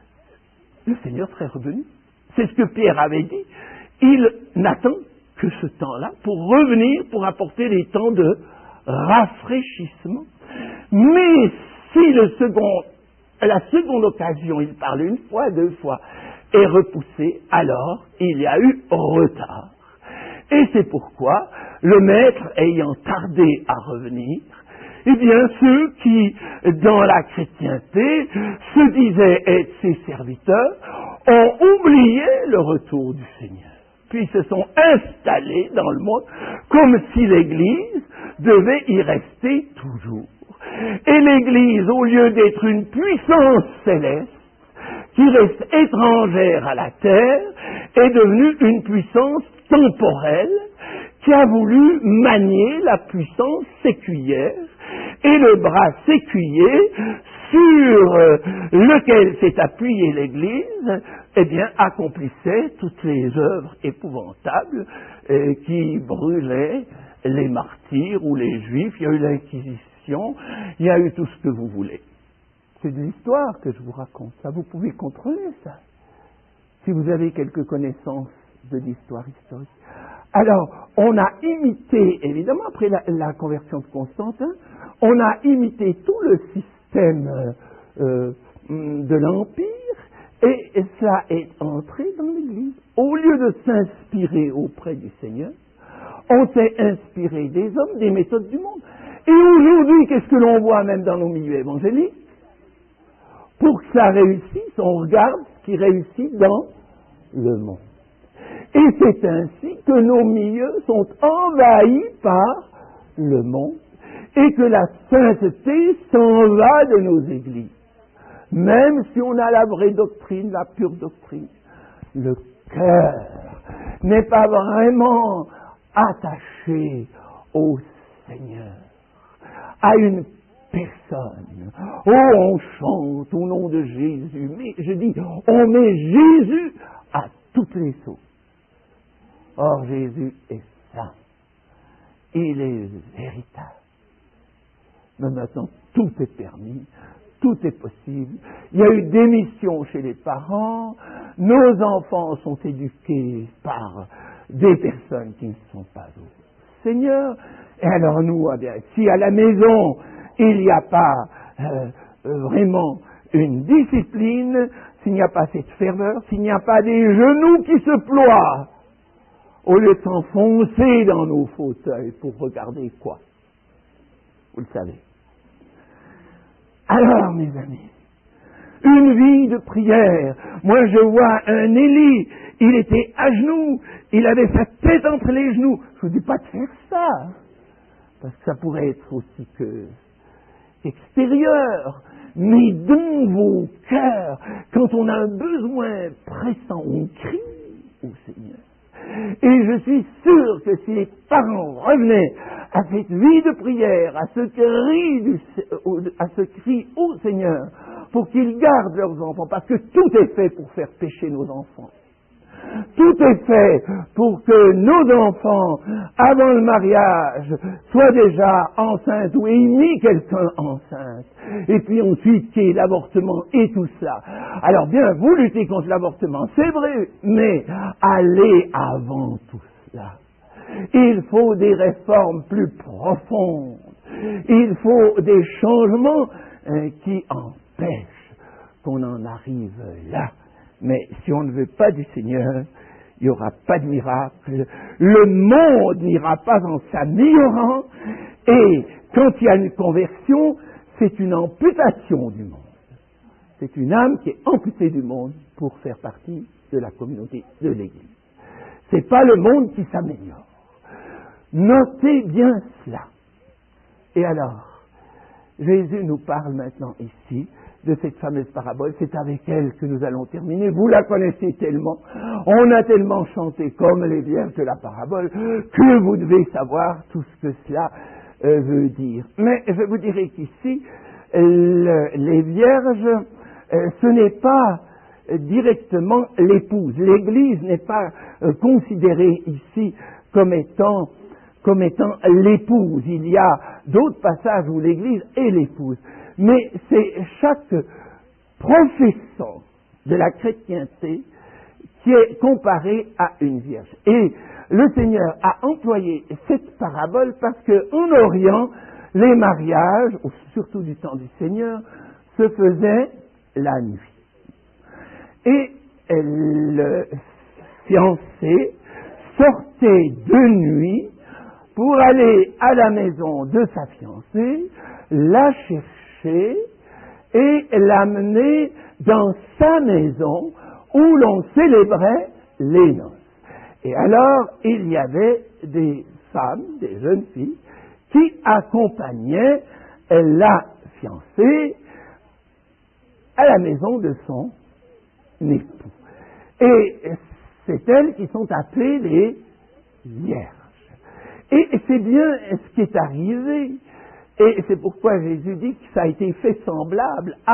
le Seigneur serait revenu. C'est ce que Pierre avait dit. Il n'attend que ce temps-là pour revenir, pour apporter les temps de rafraîchissement. Mais si le second, la seconde occasion, il parle une fois, deux fois, est repoussée, alors il y a eu retard. Et c'est pourquoi le maître ayant tardé à revenir, eh bien ceux qui, dans la chrétienté, se disaient être ses serviteurs, ont oublié le retour du Seigneur. Puis se sont installés dans le monde comme si l'Église devait y rester toujours. Et l'Église, au lieu d'être une puissance céleste, qui reste étrangère à la terre, est devenue une puissance temporelle qui a voulu manier la puissance séculière et le bras séculier sur lequel s'est appuyée l'Église, eh bien, accomplissait toutes les œuvres épouvantables eh, qui brûlaient les martyrs ou les juifs. Il y a eu l'Inquisition, il y a eu tout ce que vous voulez. C'est de l'histoire que je vous raconte. Ça, vous pouvez contrôler ça, si vous avez quelques connaissances de l'histoire historique. Alors, on a imité, évidemment, après la, la conversion de Constantin, on a imité tout le système euh, de l'Empire, et, et cela est entré dans l'Église. Au lieu de s'inspirer auprès du Seigneur, on s'est inspiré des hommes, des méthodes du monde. Et aujourd'hui, qu'est-ce que l'on voit même dans nos milieux évangéliques? Pour que ça réussisse, on regarde ce qui réussit dans le monde. Et c'est ainsi que nos milieux sont envahis par le monde et que la sainteté s'en va de nos églises. Même si on a la vraie doctrine, la pure doctrine, le cœur n'est pas vraiment attaché au Seigneur, à une personne. Oh, on chante au nom de Jésus, mais je dis, on met Jésus à toutes les sauces. Or, Jésus est saint. Il est véritable. Mais maintenant, tout est permis, tout est possible. Il y a eu des missions chez les parents. Nos enfants sont éduqués par des personnes qui ne sont pas au Seigneur. Et alors nous, eh bien, si à la maison, il n'y a pas euh, vraiment une discipline, s'il n'y a pas cette ferveur, s'il n'y a pas des genoux qui se ploient, au lieu de s'enfoncer dans nos fauteuils pour regarder quoi? Vous le savez. Alors, mes amis, une vie de prière. Moi, je vois un Élie, il était à genoux, il avait sa tête entre les genoux. Je ne vous dis pas de faire ça, parce que ça pourrait être aussi que extérieur, mais dans vos cœurs, quand on a un besoin pressant, on crie au Seigneur. Et je suis sûr que si les parents revenaient à cette vie de prière, à ce cri, du, à ce cri au Seigneur, pour qu'ils gardent leurs enfants, parce que tout est fait pour faire pécher nos enfants. Tout est fait pour que nos enfants, avant le mariage, soient déjà enceintes ou aient mis quelqu'un enceinte. Et puis ensuite, qu'il y ait l'avortement et tout cela. Alors bien, vous luttez contre l'avortement, c'est vrai, mais allez avant tout cela. Il faut des réformes plus profondes. Il faut des changements euh, qui empêchent qu'on en arrive là. Mais si on ne veut pas du Seigneur, il n'y aura pas de miracle. Le monde n'ira pas en s'améliorant. Et quand il y a une conversion, c'est une amputation du monde. C'est une âme qui est amputée du monde pour faire partie de la communauté de l'Église. C'est pas le monde qui s'améliore. Notez bien cela. Et alors, Jésus nous parle maintenant ici de cette fameuse parabole. C'est avec elle que nous allons terminer. Vous la connaissez tellement, on a tellement chanté comme les vierges de la parabole, que vous devez savoir tout ce que cela euh, veut dire. Mais je vous dirai qu'ici, le, les vierges, euh, ce n'est pas euh, directement l'épouse. L'Église n'est pas euh, considérée ici comme étant comme étant l'épouse. Il y a d'autres passages où l'Église est l'épouse. mais c'est chaque professeur de la chrétienté qui est comparé à une vierge. Et le Seigneur a employé cette parabole parce qu'en Orient, les mariages, surtout du temps du Seigneur, se faisaient la nuit. Et le fiancé sortait de nuit pour aller à la maison de sa fiancée, la chercher et l'amener dans sa maison où l'on célébrait les noces. Et alors, il y avait des femmes, des jeunes filles, qui accompagnaient la fiancée à la maison de son époux. Et c'est elles qui sont appelées les vierges. Et c'est bien ce qui est arrivé. Et c'est pourquoi Jésus dit que ça a été fait semblable à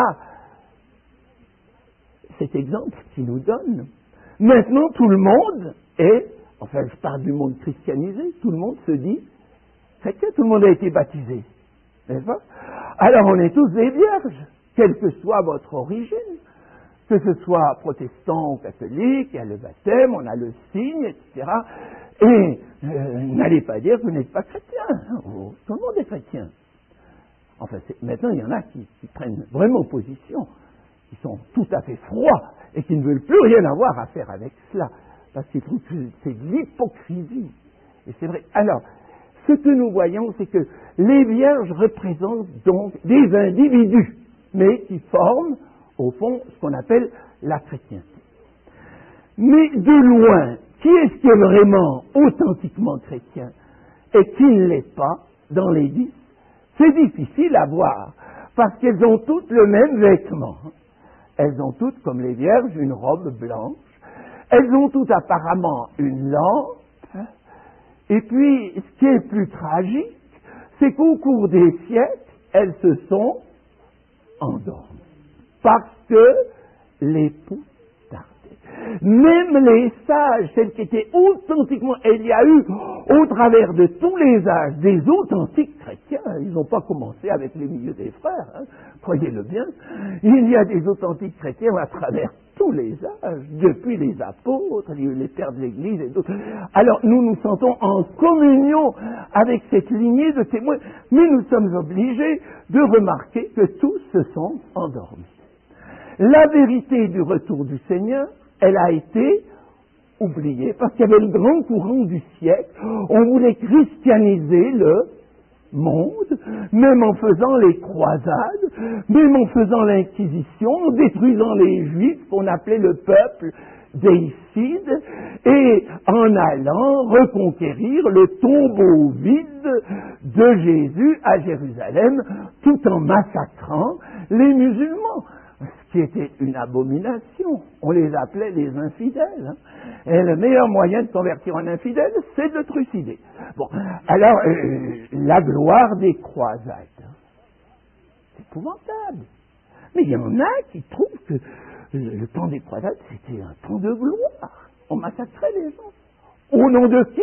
cet exemple qu'il nous donne. Maintenant, tout le monde est, enfin je parle du monde christianisé, tout le monde se dit chrétien, tout le monde a été baptisé. N'est-ce pas? Alors on est tous des vierges, quelle que soit votre origine. Que ce soit protestant ou catholique, il y a le baptême, on a le signe, et cetera. Et euh, n'allez pas dire que vous n'êtes pas chrétien. Oh, tout le monde est chrétien. Enfin, c'est, maintenant, il y en a qui, qui prennent vraiment position, qui sont tout à fait froids et qui ne veulent plus rien avoir à faire avec cela, parce qu'ils trouvent que c'est de l'hypocrisie. Et c'est vrai. Alors, ce que nous voyons, c'est que les vierges représentent donc des individus, mais qui forment au fond, ce qu'on appelle la chrétienté. Mais de loin, qui est-ce qui est vraiment authentiquement chrétien et qui ne l'est pas dans les dix? C'est difficile à voir, parce qu'elles ont toutes le même vêtement. Elles ont toutes, comme les vierges, une robe blanche. Elles ont toutes apparemment une lampe. Et puis, ce qui est plus tragique, c'est qu'au cours des siècles, elles se sont endormies. Parce que l'époux tardait. Même les sages, celles qui étaient authentiquement, et il y a eu au travers de tous les âges des authentiques chrétiens, ils n'ont pas commencé avec les milieux des frères, hein, croyez-le bien, il y a des authentiques chrétiens à travers tous les âges, depuis les apôtres, les pères de l'Église et d'autres. Alors nous nous sentons en communion avec cette lignée de témoins, mais nous sommes obligés de remarquer que tous se sont endormis. La vérité du retour du Seigneur, elle a été oubliée parce qu'il y avait le grand courant du siècle. On voulait christianiser le monde, même en faisant les croisades, même en faisant l'inquisition, en détruisant les Juifs qu'on appelait le peuple déicide, et en allant reconquérir le tombeau vide de Jésus à Jérusalem, tout en massacrant les musulmans. Ce qui était une abomination. On les appelait les infidèles. Hein. Et le meilleur moyen de convertir un infidèle, c'est de le trucider. Bon, alors, euh, la gloire des croisades. C'est épouvantable. Mais il y en a qui trouvent que le, le temps des croisades, c'était un temps de gloire. On massacrait les gens. Au nom de qui?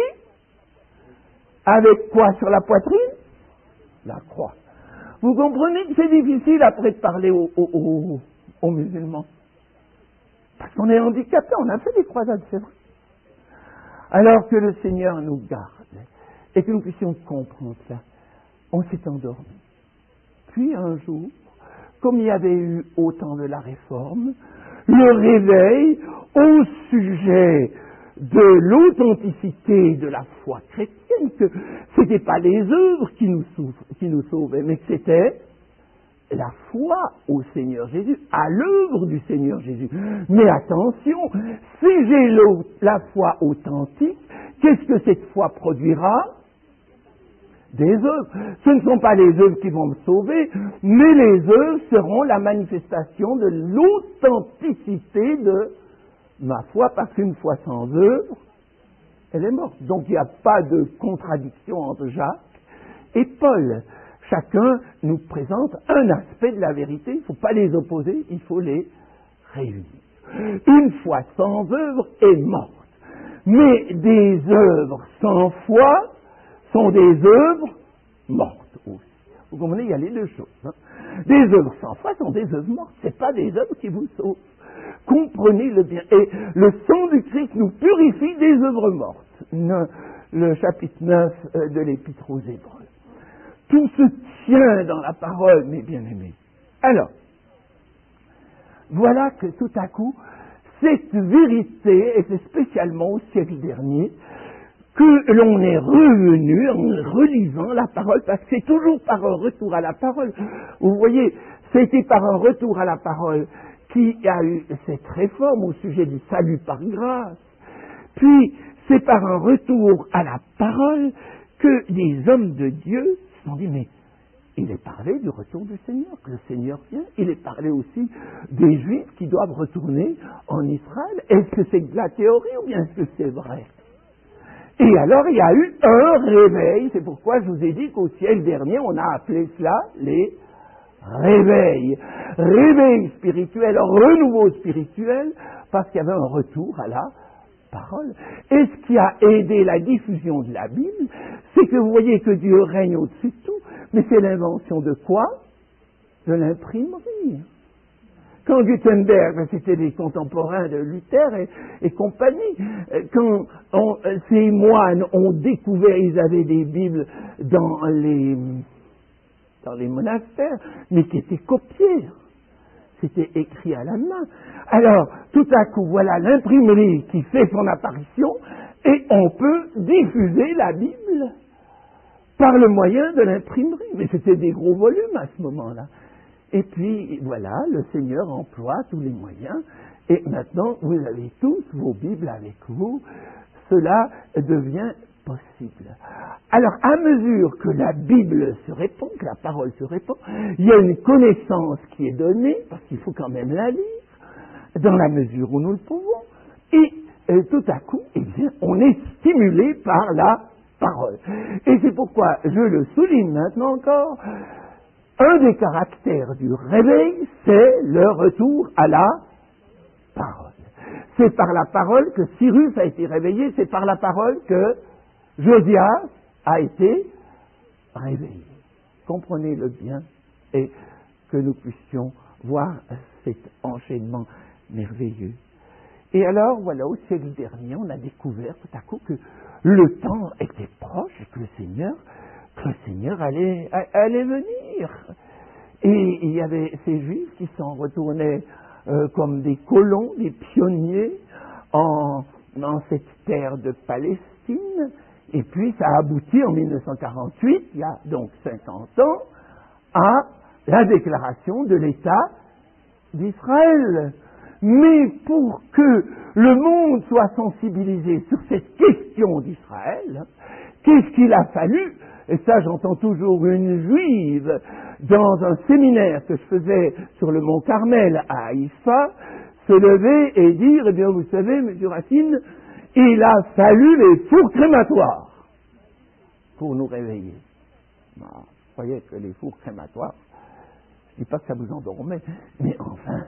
Avec quoi sur la poitrine? La croix. Vous comprenez que c'est difficile après de parler aux, aux, aux, aux musulmans. Parce qu'on est handicapé, on a fait des croisades, c'est vrai. Alors que le Seigneur nous garde et que nous puissions comprendre ça, on s'est endormi. Puis un jour, comme il y avait eu au temps de la Réforme, le réveil au sujet de l'authenticité de la foi chrétienne, que ce n'était pas les œuvres qui nous, qui nous sauvaient, mais que c'était la foi au Seigneur Jésus, à l'œuvre du Seigneur Jésus. Mais attention, si j'ai la foi authentique, qu'est-ce que cette foi produira? Des œuvres. Ce ne sont pas les œuvres qui vont me sauver, mais les œuvres seront la manifestation de l'authenticité de ma foi, parce qu'une foi sans œuvre, elle est morte. Donc il n'y a pas de contradiction entre Jacques et Paul. Chacun nous présente un aspect de la vérité, il ne faut pas les opposer, il faut les réunir. Une foi sans œuvre est morte, mais des œuvres sans foi sont des œuvres mortes aussi. Vous comprenez, il y a les deux choses. Hein. Des œuvres sans foi sont des œuvres mortes. Ce n'est pas des œuvres qui vous sauvent. Comprenez-le bien. Et le sang du Christ nous purifie des œuvres mortes. Ne, le chapitre neuf de l'Épître aux Hébreux. Tout se tient dans la parole, mes bien-aimés. Alors, voilà que tout à coup, cette vérité, et c'est spécialement au siècle dernier, que l'on est revenu en relisant la parole, parce que c'est toujours par un retour à la parole. Vous voyez, c'était par un retour à la parole qui a eu cette réforme au sujet du salut par grâce. Puis, c'est par un retour à la parole que des hommes de Dieu se sont dit, mais il est parlé du retour du Seigneur, que le Seigneur vient. Il est parlé aussi des Juifs qui doivent retourner en Israël. Est-ce que c'est de la théorie ou bien est-ce que c'est vrai? Et alors, il y a eu un réveil. C'est pourquoi je vous ai dit qu'au siècle dernier, on a appelé cela les réveils. Réveil spirituel, renouveau spirituel, parce qu'il y avait un retour à la parole. Et ce qui a aidé la diffusion de la Bible, c'est que vous voyez que Dieu règne au-dessus de tout, mais c'est l'invention de quoi? De l'imprimerie. Quand Gutenberg, c'était des contemporains de Luther et, et compagnie, quand on, ces moines ont découvert, ils avaient des Bibles dans les, dans les monastères, mais qui étaient copiées. C'était écrit à la main. Alors, tout à coup, voilà l'imprimerie qui fait son apparition et on peut diffuser la Bible par le moyen de l'imprimerie. Mais c'était des gros volumes à ce moment-là. Et puis, voilà, le Seigneur emploie tous les moyens. Et maintenant, vous avez tous vos Bibles avec vous. Cela devient possible. Alors, à mesure que la Bible se répand, que la parole se répand, il y a une connaissance qui est donnée, parce qu'il faut quand même la lire, dans la mesure où nous le pouvons. Et euh, tout à coup, eh bien, on est stimulé par la parole. Et c'est pourquoi, je le souligne maintenant encore, un des caractères du réveil, c'est le retour à la parole. C'est par la parole que Cyrus a été réveillé, c'est par la parole que Josias a été réveillé. Comprenez-le bien et que nous puissions voir cet enchaînement merveilleux. Et alors, voilà, au siècle dernier, on a découvert tout à coup que le temps était proche et que le Seigneur, que le Seigneur allait, allait venir. Et il y avait ces Juifs qui s'en retournaient euh, comme des colons, des pionniers en, dans cette terre de Palestine. Et puis ça a abouti en mille neuf cent quarante-huit, il y a donc cinquante ans, à la déclaration de l'État d'Israël. Mais pour que le monde soit sensibilisé sur cette question d'Israël, qu'est-ce qu'il a fallu? Et ça, j'entends toujours une juive dans un séminaire que je faisais sur le mont Carmel à Haïfa se lever et dire, eh bien, vous savez, M. Racine, il a fallu les fours crématoires pour nous réveiller. Non, vous voyez que les fours crématoires, je ne dis pas que ça vous endormait, mais enfin,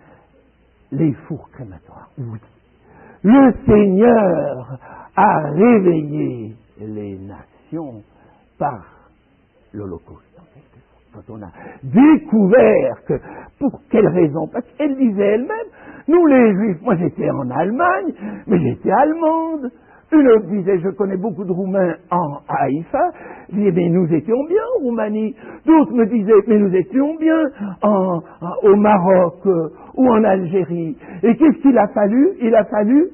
les fours crématoires, oui. Le Seigneur a réveillé les nations par l'Holocauste, en quelque sorte. Quand on a découvert que, pour quelle raison? Parce qu'elle disait elle-même, nous les Juifs, moi j'étais en Allemagne, mais j'étais allemande. Une autre disait, je connais beaucoup de Roumains en Haïfa. Je disais, mais nous étions bien en Roumanie. D'autres me disaient, mais nous étions bien en, en, au Maroc euh, ou en Algérie. Et qu'est-ce qu'il a fallu? Il a fallu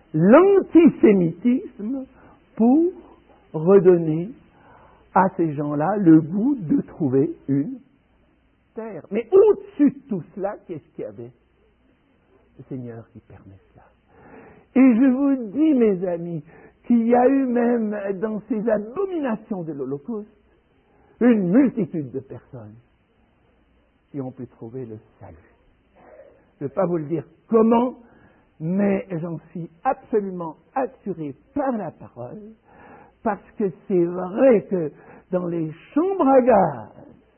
l'antisémitisme pour redonner à ces gens-là le goût de trouver une terre. Mais au-dessus de tout cela, qu'est-ce qu'il y avait? Le Seigneur qui permet cela. Et je vous dis, mes amis, qu'il y a eu même dans ces abominations de l'Holocauste une multitude de personnes qui ont pu trouver le salut. Je ne vais pas vous le dire comment, mais j'en suis absolument assuré par la parole, parce que c'est vrai que dans les chambres à gaz,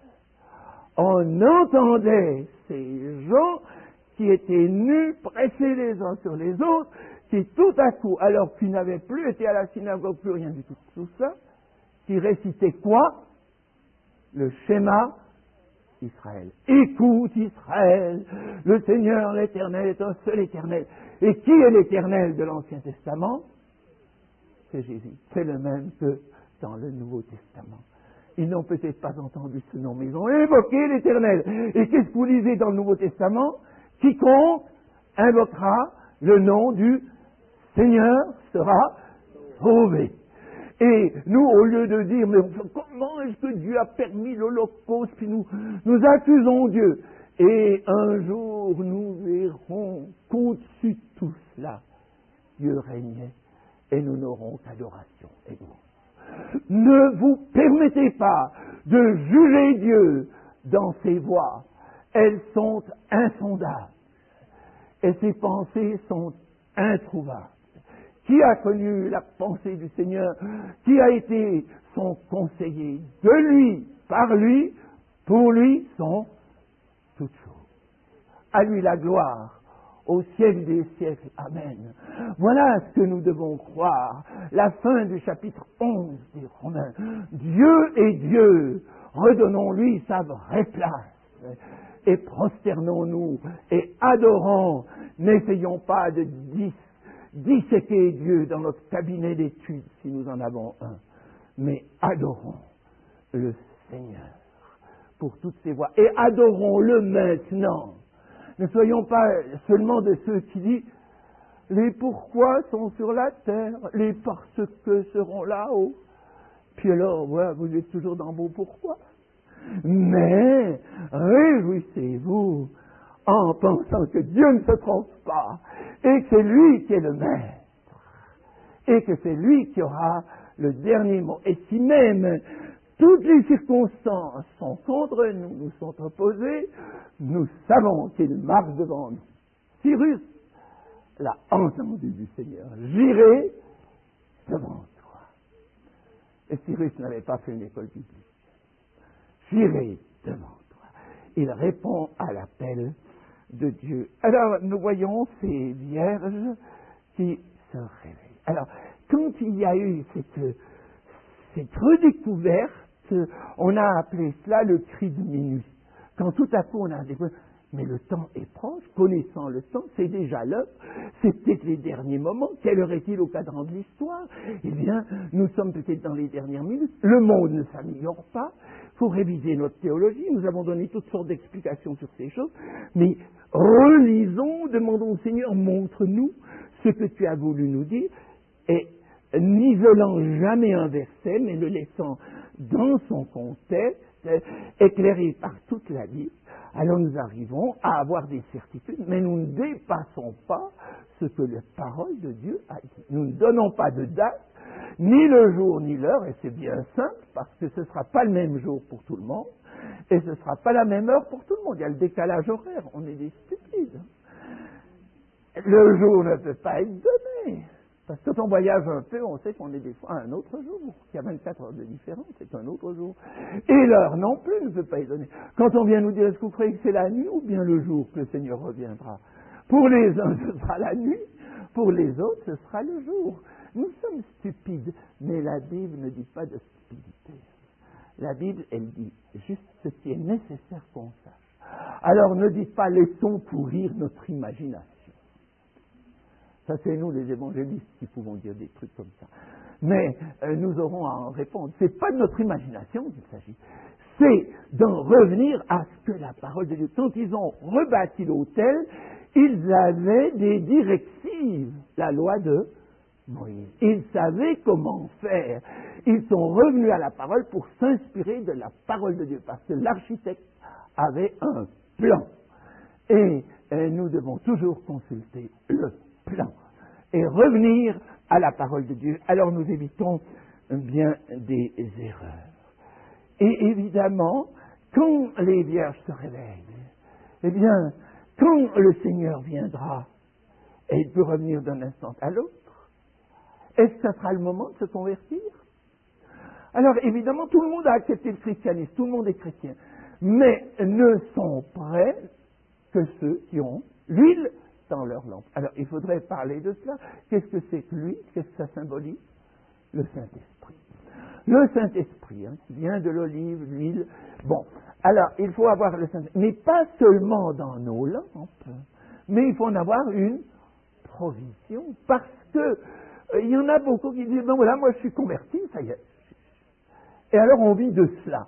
on entendait ces gens qui étaient nus, pressés les uns sur les autres, qui tout à coup, alors qu'ils n'avaient plus été à la synagogue, plus rien du tout, tout ça, qui récitaient quoi? Le schéma Israël. Écoute Israël, le Seigneur l'Éternel est un seul Éternel. Et qui est l'Éternel de l'Ancien Testament? C'est Jésus. C'est le même que dans le Nouveau Testament. Ils n'ont peut-être pas entendu ce nom, mais ils ont évoqué l'Éternel. Et qu'est-ce que vous lisez dans le Nouveau Testament? Quiconque invoquera le nom du Seigneur sera sauvé. Et nous, au lieu de dire, mais comment est-ce que Dieu a permis l'Holocauste, puis nous, nous accusons Dieu. Et un jour, nous verrons qu'au-dessus de tout cela, Dieu régnait et nous n'aurons qu'adoration et louange. Ne vous permettez pas de juger Dieu dans ses voies. Elles sont insondables et ses pensées sont introuvables. Qui a connu la pensée du Seigneur? Qui a été son conseiller? De lui, par lui, pour lui sont toutes choses. À lui la gloire, au siècle des siècles. Amen. Voilà ce que nous devons croire. La fin du chapitre onze des Romains. Dieu est Dieu. Redonnons-lui sa vraie place. Et prosternons-nous et adorons. N'essayons pas de dis disséquer Dieu dans notre cabinet d'études, si nous en avons un, mais adorons le Seigneur pour toutes ses voies, et adorons-le maintenant. Ne soyons pas seulement de ceux qui disent « les pourquoi sont sur la terre, les parce que seront là-haut ». Puis alors, ouais, vous êtes toujours dans vos pourquoi. Mais réjouissez-vous en pensant que Dieu ne se trompe pas, et que c'est lui qui est le maître, et que c'est lui qui aura le dernier mot. Et si même toutes les circonstances sont contre nous, nous sont opposées, nous savons qu'il marche devant nous. Cyrus l'a entendu du Seigneur. J'irai devant toi. Et Cyrus n'avait pas fait une école biblique. J'irai devant toi. Il répond à l'appel de Dieu. Alors, nous voyons ces vierges qui se réveillent. Alors, quand il y a eu cette, cette redécouverte, on a appelé cela le cri de minuit. Quand tout à coup on a découvert, mais le temps est proche, connaissant le temps, c'est déjà l'heure, c'est peut-être les derniers moments, quelle heure est-il au cadran de l'histoire? Eh bien, nous sommes peut-être dans les dernières minutes, le monde ne s'améliore pas, il faut réviser notre théologie, nous avons donné toutes sortes d'explications sur ces choses, mais relisons, demandons au Seigneur, montre-nous ce que tu as voulu nous dire, et n'isolant jamais un verset, mais le laissant dans son contexte, éclairé par toute la Bible, alors nous arrivons à avoir des certitudes, mais nous ne dépassons pas ce que la parole de Dieu a dit. Nous ne donnons pas de date, ni le jour ni l'heure, et c'est bien simple, parce que ce ne sera pas le même jour pour tout le monde, et ce ne sera pas la même heure pour tout le monde. Il y a le décalage horaire, on est des stupides. Le jour ne peut pas être donné. Parce que quand on voyage un peu, on sait qu'on est des fois à un autre jour. Il y a vingt-quatre heures de différence, c'est un autre jour. Et l'heure non plus ne peut pas être donnée. Quand on vient nous dire, est-ce que vous croyez que c'est la nuit ou bien le jour que le Seigneur reviendra? Pour les uns, ce sera la nuit. Pour les autres, ce sera le jour. Nous sommes stupides, mais la Bible ne dit pas de stupidité. La Bible, elle dit juste ce qui est nécessaire qu'on sache. Alors ne dites pas, laissons pourrir notre imagination. Ça, c'est nous, les évangélistes, qui pouvons dire des trucs comme ça. Mais euh, nous aurons à en répondre. C'est pas de notre imagination qu'il s'agit. C'est d'en revenir à ce que la parole de Dieu. Quand ils ont rebâti l'autel, ils avaient des directives. La loi de Moïse. Ils savaient comment faire. Ils sont revenus à la parole pour s'inspirer de la parole de Dieu. Parce que l'architecte avait un plan. Et, et nous devons toujours consulter le plan et revenir à la parole de Dieu. Alors nous évitons bien des erreurs. Et évidemment, quand les vierges se réveillent, eh bien, quand le Seigneur viendra, et il peut revenir d'un instant à l'autre, est-ce que ça sera le moment de se convertir? Alors évidemment, tout le monde a accepté le christianisme, tout le monde est chrétien, mais ne sont prêts que ceux qui ont l'huile dans leur lampe. Alors, il faudrait parler de cela. Qu'est-ce que c'est que l'huile? Qu'est-ce que ça symbolise? Le Saint-Esprit. le Saint-Esprit, hein, qui vient de l'olive, l'huile. Bon, alors, il faut avoir le Saint-Esprit, mais pas seulement dans nos lampes, mais il faut en avoir une provision, parce que euh, il y en a beaucoup qui disent, ben voilà, moi je suis converti, ça y est. Et alors on vit de cela.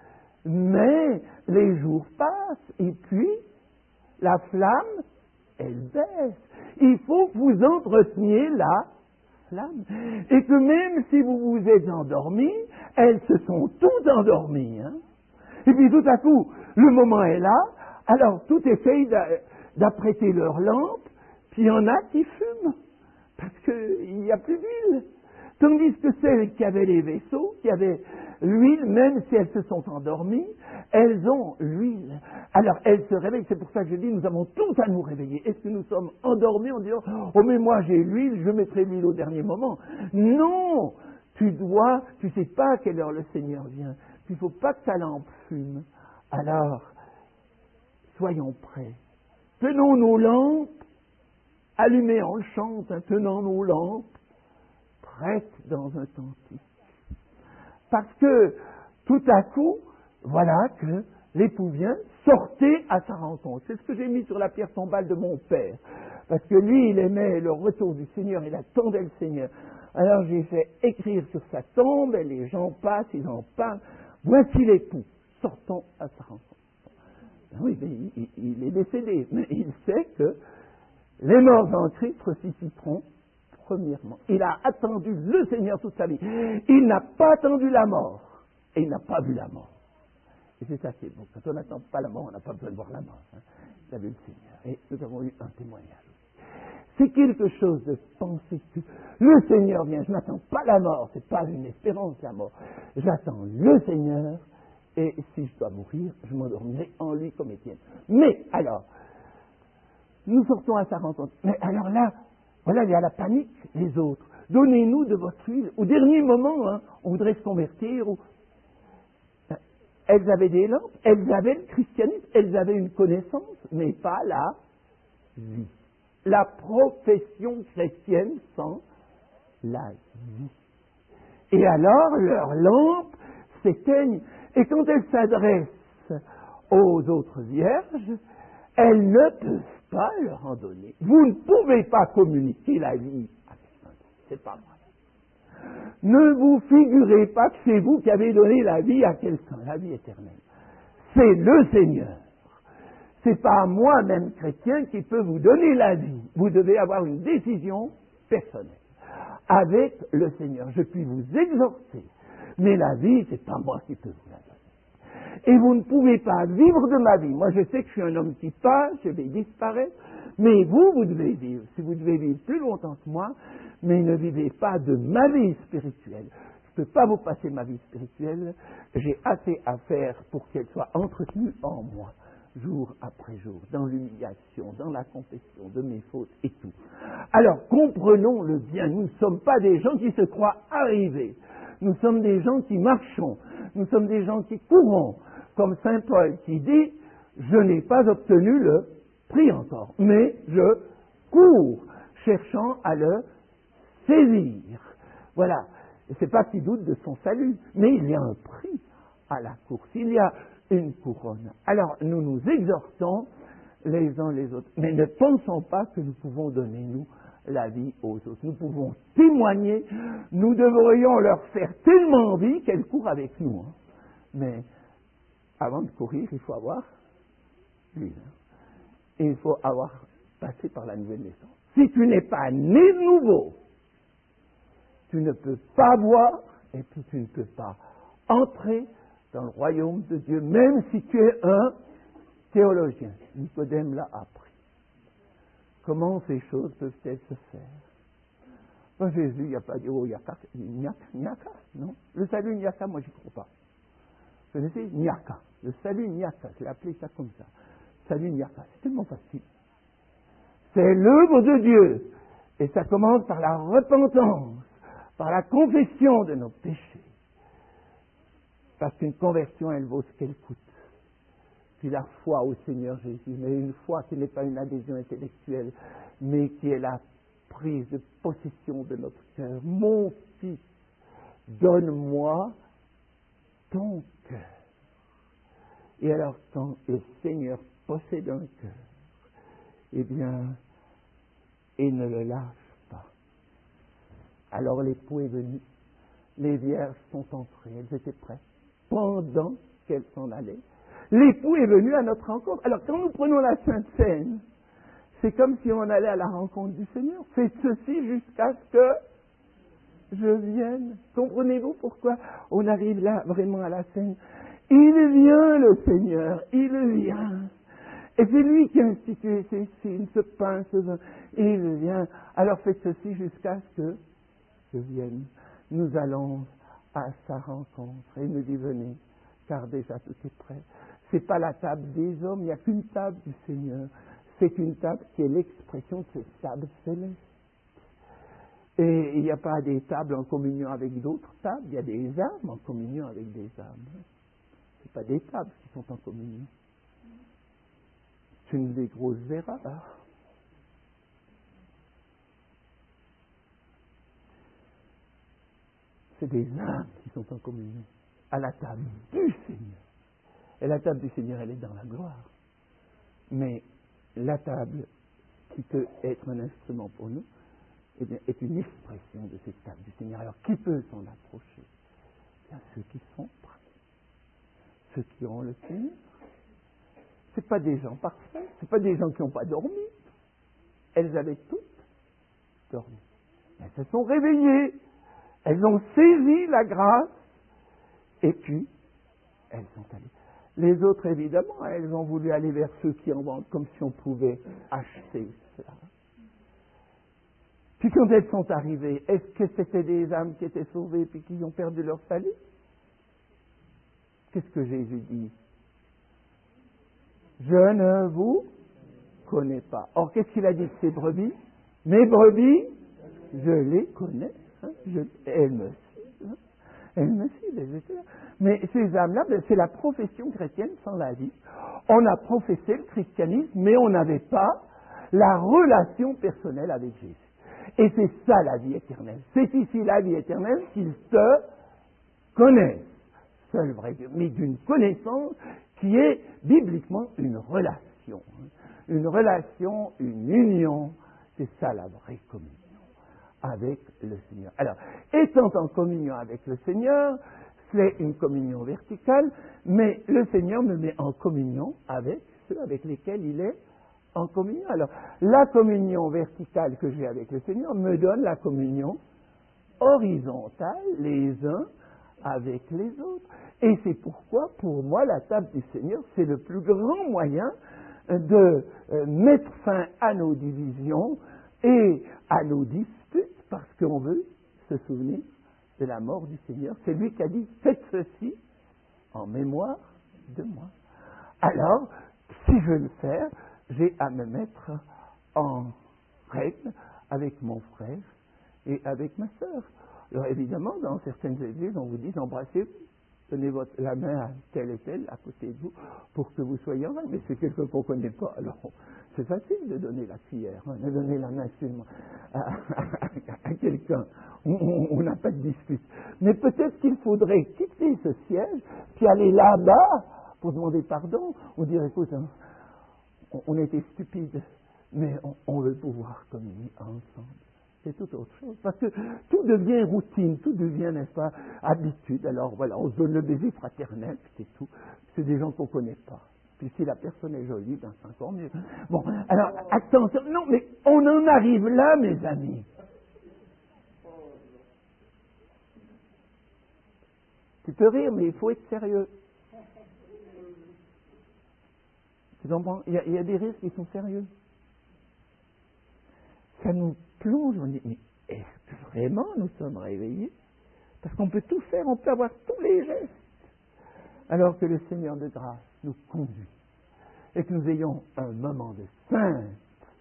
Mais les jours passent, et puis la flamme, elle baisse. Il faut que vous entreteniez la flamme. Et que même si vous vous êtes endormis, elles se sont toutes endormies. Hein. Et puis tout à coup, le moment est là, alors tout essayent d'apprêter leur lampe, puis il y en a qui fument, parce qu'il n'y a plus d'huile. Tandis que celles qui avaient les vaisseaux, qui avaient l'huile, même si elles se sont endormies, elles ont l'huile. Alors elles se réveillent, c'est pour ça que je dis, nous avons tous à nous réveiller. Est-ce que nous sommes endormis en disant, oh mais moi j'ai l'huile, je mettrai l'huile au dernier moment? Non! Tu dois, tu sais pas à quelle heure le Seigneur vient. Il ne faut pas que ta lampe fume. Alors, soyons prêts. Tenons nos lampes, allumées, on le chante, hein, tenons nos lampes, prêtes dans un cantique. Parce que, tout à coup, voilà que l'époux vient, sortez à sa rencontre. C'est ce que j'ai mis sur la pierre tombale de mon père. Parce que lui, il aimait le retour du Seigneur, il attendait le Seigneur. Alors j'ai fait écrire sur sa tombe, et les gens passent, ils en parlent. Voici l'époux, sortons à sa rencontre. Oui, mais il, il est décédé, mais il sait que les morts en Christ ressusciteront premièrement. Il a attendu le Seigneur toute sa vie. Il n'a pas attendu la mort, et il n'a pas vu la mort. Et c'est ça qui est bon. Quand on n'attend pas la mort, on n'a pas besoin de voir la mort. Hein. Il a vu le Seigneur. Et nous avons eu un témoignage. C'est quelque chose de penser que le Seigneur vient. Je n'attends pas la mort. C'est pas une espérance, la mort. J'attends le Seigneur. Et si je dois mourir, je m'endormirai en lui comme Étienne. Mais alors, nous sortons à sa rencontre. Mais alors là, voilà, il y a la panique, les autres. Donnez-nous de votre huile. Au dernier moment, hein, on voudrait se convertir. Ou... Elles avaient des lampes, elles avaient le christianisme, elles avaient une connaissance, mais pas la vie. La profession chrétienne sans la vie. Et alors, leurs lampes s'éteignent. Et quand elles s'adressent aux autres vierges, elles ne peuvent pas leur en donner. Vous ne pouvez pas communiquer la vie avec un autre. C'est pas vrai. Ne vous figurez pas que c'est vous qui avez donné la vie à quelqu'un, la vie éternelle. C'est le Seigneur. C'est pas moi, même chrétien, qui peut vous donner la vie. Vous devez avoir une décision personnelle avec le Seigneur. Je puis vous exhorter, mais la vie, c'est pas moi qui peux vous la donner. Et vous ne pouvez pas vivre de ma vie. Moi, je sais que je suis un homme qui passe, je vais disparaître, mais vous, vous devez vivre. Si vous devez vivre plus longtemps que moi, mais ne vivez pas de ma vie spirituelle. Je ne peux pas vous passer ma vie spirituelle. J'ai assez à faire pour qu'elle soit entretenue en moi, jour après jour, dans l'humiliation, dans la confession de mes fautes et tout. Alors, comprenons-le bien. Nous ne sommes pas des gens qui se croient arrivés. Nous sommes des gens qui marchons. Nous sommes des gens qui courons. Comme saint Paul qui dit, je n'ai pas obtenu le prix encore, mais je cours, cherchant à le saisir. Voilà. Et c'est pas qu'il doute de son salut, mais il y a un prix à la course. Il y a une couronne. Alors, nous nous exhortons les uns les autres, mais ne pensons pas que nous pouvons donner, nous, la vie aux autres. Nous pouvons témoigner, nous devrions leur faire tellement envie qu'elles courent avec nous. Hein. Mais avant de courir, il faut avoir l'huile. Et il faut avoir passé par la nouvelle naissance. Si tu n'es pas né de nouveau, tu ne peux pas boire et puis tu ne peux pas entrer dans le royaume de Dieu, même si tu es un théologien. Nicodème l'a appris. Comment ces choses peuvent-elles se faire? Ben, Jésus, il n'y a pas dit, oh, yaka, nyaka, non? Le salut nyaka, moi, je ne crois pas. Vous connaissez? Nyaka. Le salut nyaka, je l'ai appelé ça comme ça. Salut nyaka, c'est tellement facile. C'est l'œuvre de Dieu. Et ça commence par la repentance, par la confession de nos péchés. Parce qu'une conversion, elle vaut ce qu'elle coûte. Puis la foi au Seigneur Jésus, mais une foi qui n'est pas une adhésion intellectuelle, mais qui est la prise de possession de notre cœur. Mon fils, donne-moi ton cœur. Et alors, quand le Seigneur possède un cœur, eh bien, il ne le lâche pas. Alors l'époux est venu, les vierges sont entrées, elles étaient prêtes. Pendant qu'elles s'en allaient, l'époux est venu à notre rencontre. Alors, quand nous prenons la Sainte Seine, c'est comme si on allait à la rencontre du Seigneur. Faites ceci jusqu'à ce que je vienne. Comprenez-vous pourquoi on arrive là vraiment à la scène? Il vient, le Seigneur, il vient. Et c'est lui qui a institué ces signes, ce pain, ce vin. Il vient. Alors faites ceci jusqu'à ce que je vienne. Nous allons à sa rencontre. Et il nous dit, venez, car déjà tout est prêt. C'est pas la table des hommes, il n'y a qu'une table du Seigneur. C'est une table qui est l'expression de cette table céleste. Et il n'y a pas des tables en communion avec d'autres tables, il y a des âmes en communion avec des âmes. Ce pas des tables qui sont en communion. C'est une des grosses erreurs. C'est des âmes qui sont en communion à la table du Seigneur. Et la table du Seigneur, elle est dans la gloire. Mais la table qui peut être un instrument pour nous, eh bien, est une expression de cette table du Seigneur. Alors, qui peut s'en approcher? Bien, ceux qui sont prêts, ceux qui ont le Seigneur. Ce pas des gens parfaits, ce pas des gens qui n'ont pas dormi. Elles avaient toutes dormi. Elles se sont réveillées, elles ont saisi la grâce, et puis, elles sont allées. Les autres, évidemment, elles ont voulu aller vers ceux qui en vendent, comme si on pouvait acheter cela. Puis quand elles sont arrivées, est-ce que c'était des âmes qui étaient sauvées puis qui ont perdu leur salut? Qu'est-ce que Jésus dit? Je ne vous connais pas. Or, qu'est-ce qu'il a dit de ces brebis? Mes brebis, je les connais. Hein, je, elles me suivent. Hein, elles me suivent, elles étaient là. Mais ces âmes-là, c'est la profession chrétienne sans la vie. On a professé le christianisme, mais on n'avait pas la relation personnelle avec Jésus. Et c'est ça la vie éternelle. C'est ici la vie éternelle qu'ils se connaissent. Seul vrai Dieu. Mais d'une connaissance qui est bibliquement une relation. Une relation, une union. C'est ça la vraie communion avec le Seigneur. Alors, étant en communion avec le Seigneur, c'est une communion verticale, mais le Seigneur me met en communion avec ceux avec lesquels il est en communion. Alors, la communion verticale que j'ai avec le Seigneur me donne la communion horizontale, les uns avec les autres. Et c'est pourquoi, pour moi, la table du Seigneur, c'est le plus grand moyen de mettre fin à nos divisions et à nos disputes, parce qu'on veut se souvenir de la mort du Seigneur. C'est lui qui a dit, faites ceci en mémoire de moi. Alors, si je veux le faire, j'ai à me mettre en règle avec mon frère et avec ma sœur. Alors évidemment, dans certaines églises, on vous dit embrassez-vous, donnez votre, la main à telle et telle à côté de vous pour que vous soyez en règle. Mais c'est quelqu'un qu'on ne connaît pas. Alors, c'est facile de donner la cuillère, hein, de donner la main seulement à, à, à, à quelqu'un. On n'a pas de dispute. Mais peut-être qu'il faudrait quitter ce siège, puis aller là-bas pour demander pardon, ou dire écoute, hein, on, on était stupides, mais on, on veut pouvoir communier ensemble. C'est tout autre chose. Parce que tout devient routine, tout devient, n'est-ce pas, habitude. Alors voilà, on se donne le baiser fraternel, puis c'est tout. C'est des gens qu'on ne connaît pas. Puis si la personne est jolie, ben c'est encore mieux. Bon, alors attention, non, mais on en arrive là, mes amis. Tu peux rire, mais il faut être sérieux. Tu comprends? Il y a, il y a des rires qui sont sérieux. Ça nous plonge, on dit, mais est-ce que vraiment nous sommes réveillés? Parce qu'on peut tout faire, on peut avoir tous les gestes. Alors que le Seigneur de grâce nous conduit et que nous ayons un moment de sainte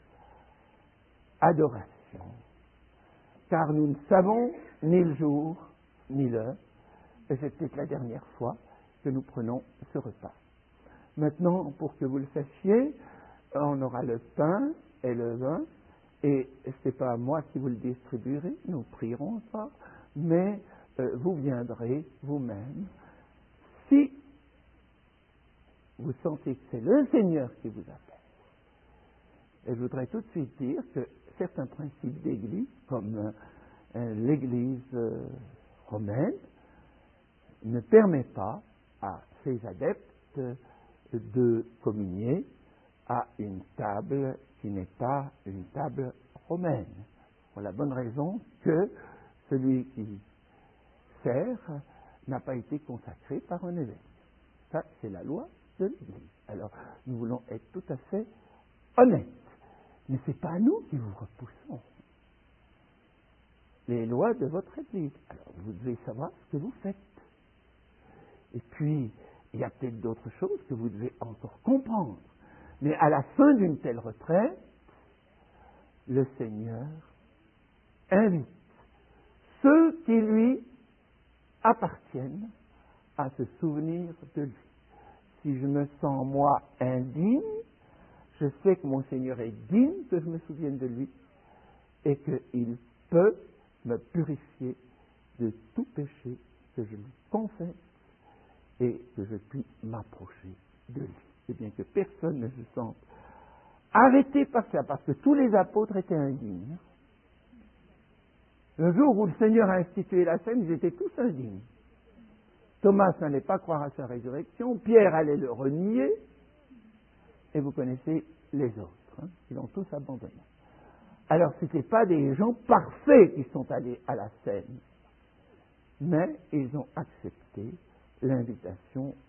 adoration. Car nous ne savons ni le jour, ni l'heure, et c'est peut-être la dernière fois que nous prenons ce repas. Maintenant, pour que vous le sachiez, on aura le pain et le vin. Et ce n'est pas moi qui vous le distribuerai, nous prierons encore, mais euh, vous viendrez vous-même si vous sentez que c'est le Seigneur qui vous appelle. Et je voudrais tout de suite dire que certains principes d'Église, comme euh, l'Église euh, romaine, ne permet pas à ses adeptes de communier à une table qui n'est pas une table romaine. Pour la bonne raison que celui qui sert n'a pas été consacré par un évêque. Ça, c'est la loi de l'Église. Alors, nous voulons être tout à fait honnêtes. Mais ce n'est pas nous qui vous repoussons. Les lois de votre Église. Alors, vous devez savoir ce que vous faites. Et puis, il y a peut-être d'autres choses que vous devez encore comprendre. Mais à la fin d'une telle retraite, le Seigneur invite ceux qui lui appartiennent à se souvenir de lui. Si je me sens, moi, indigne, je sais que mon Seigneur est digne que je me souvienne de lui et qu'il peut me purifier de tout péché que je lui confesse et que je puis m'approcher de lui. Et bien que personne ne se sente arrêté par ça, parce que tous les apôtres étaient indignes. Le jour où le Seigneur a institué la scène, ils étaient tous indignes. Thomas n'allait pas croire à sa résurrection, Pierre allait le renier, et vous connaissez les autres, hein, ils l'ont tous abandonné. Alors, ce n'étaient pas des gens parfaits qui sont allés à la scène, mais ils ont accepté l'invitation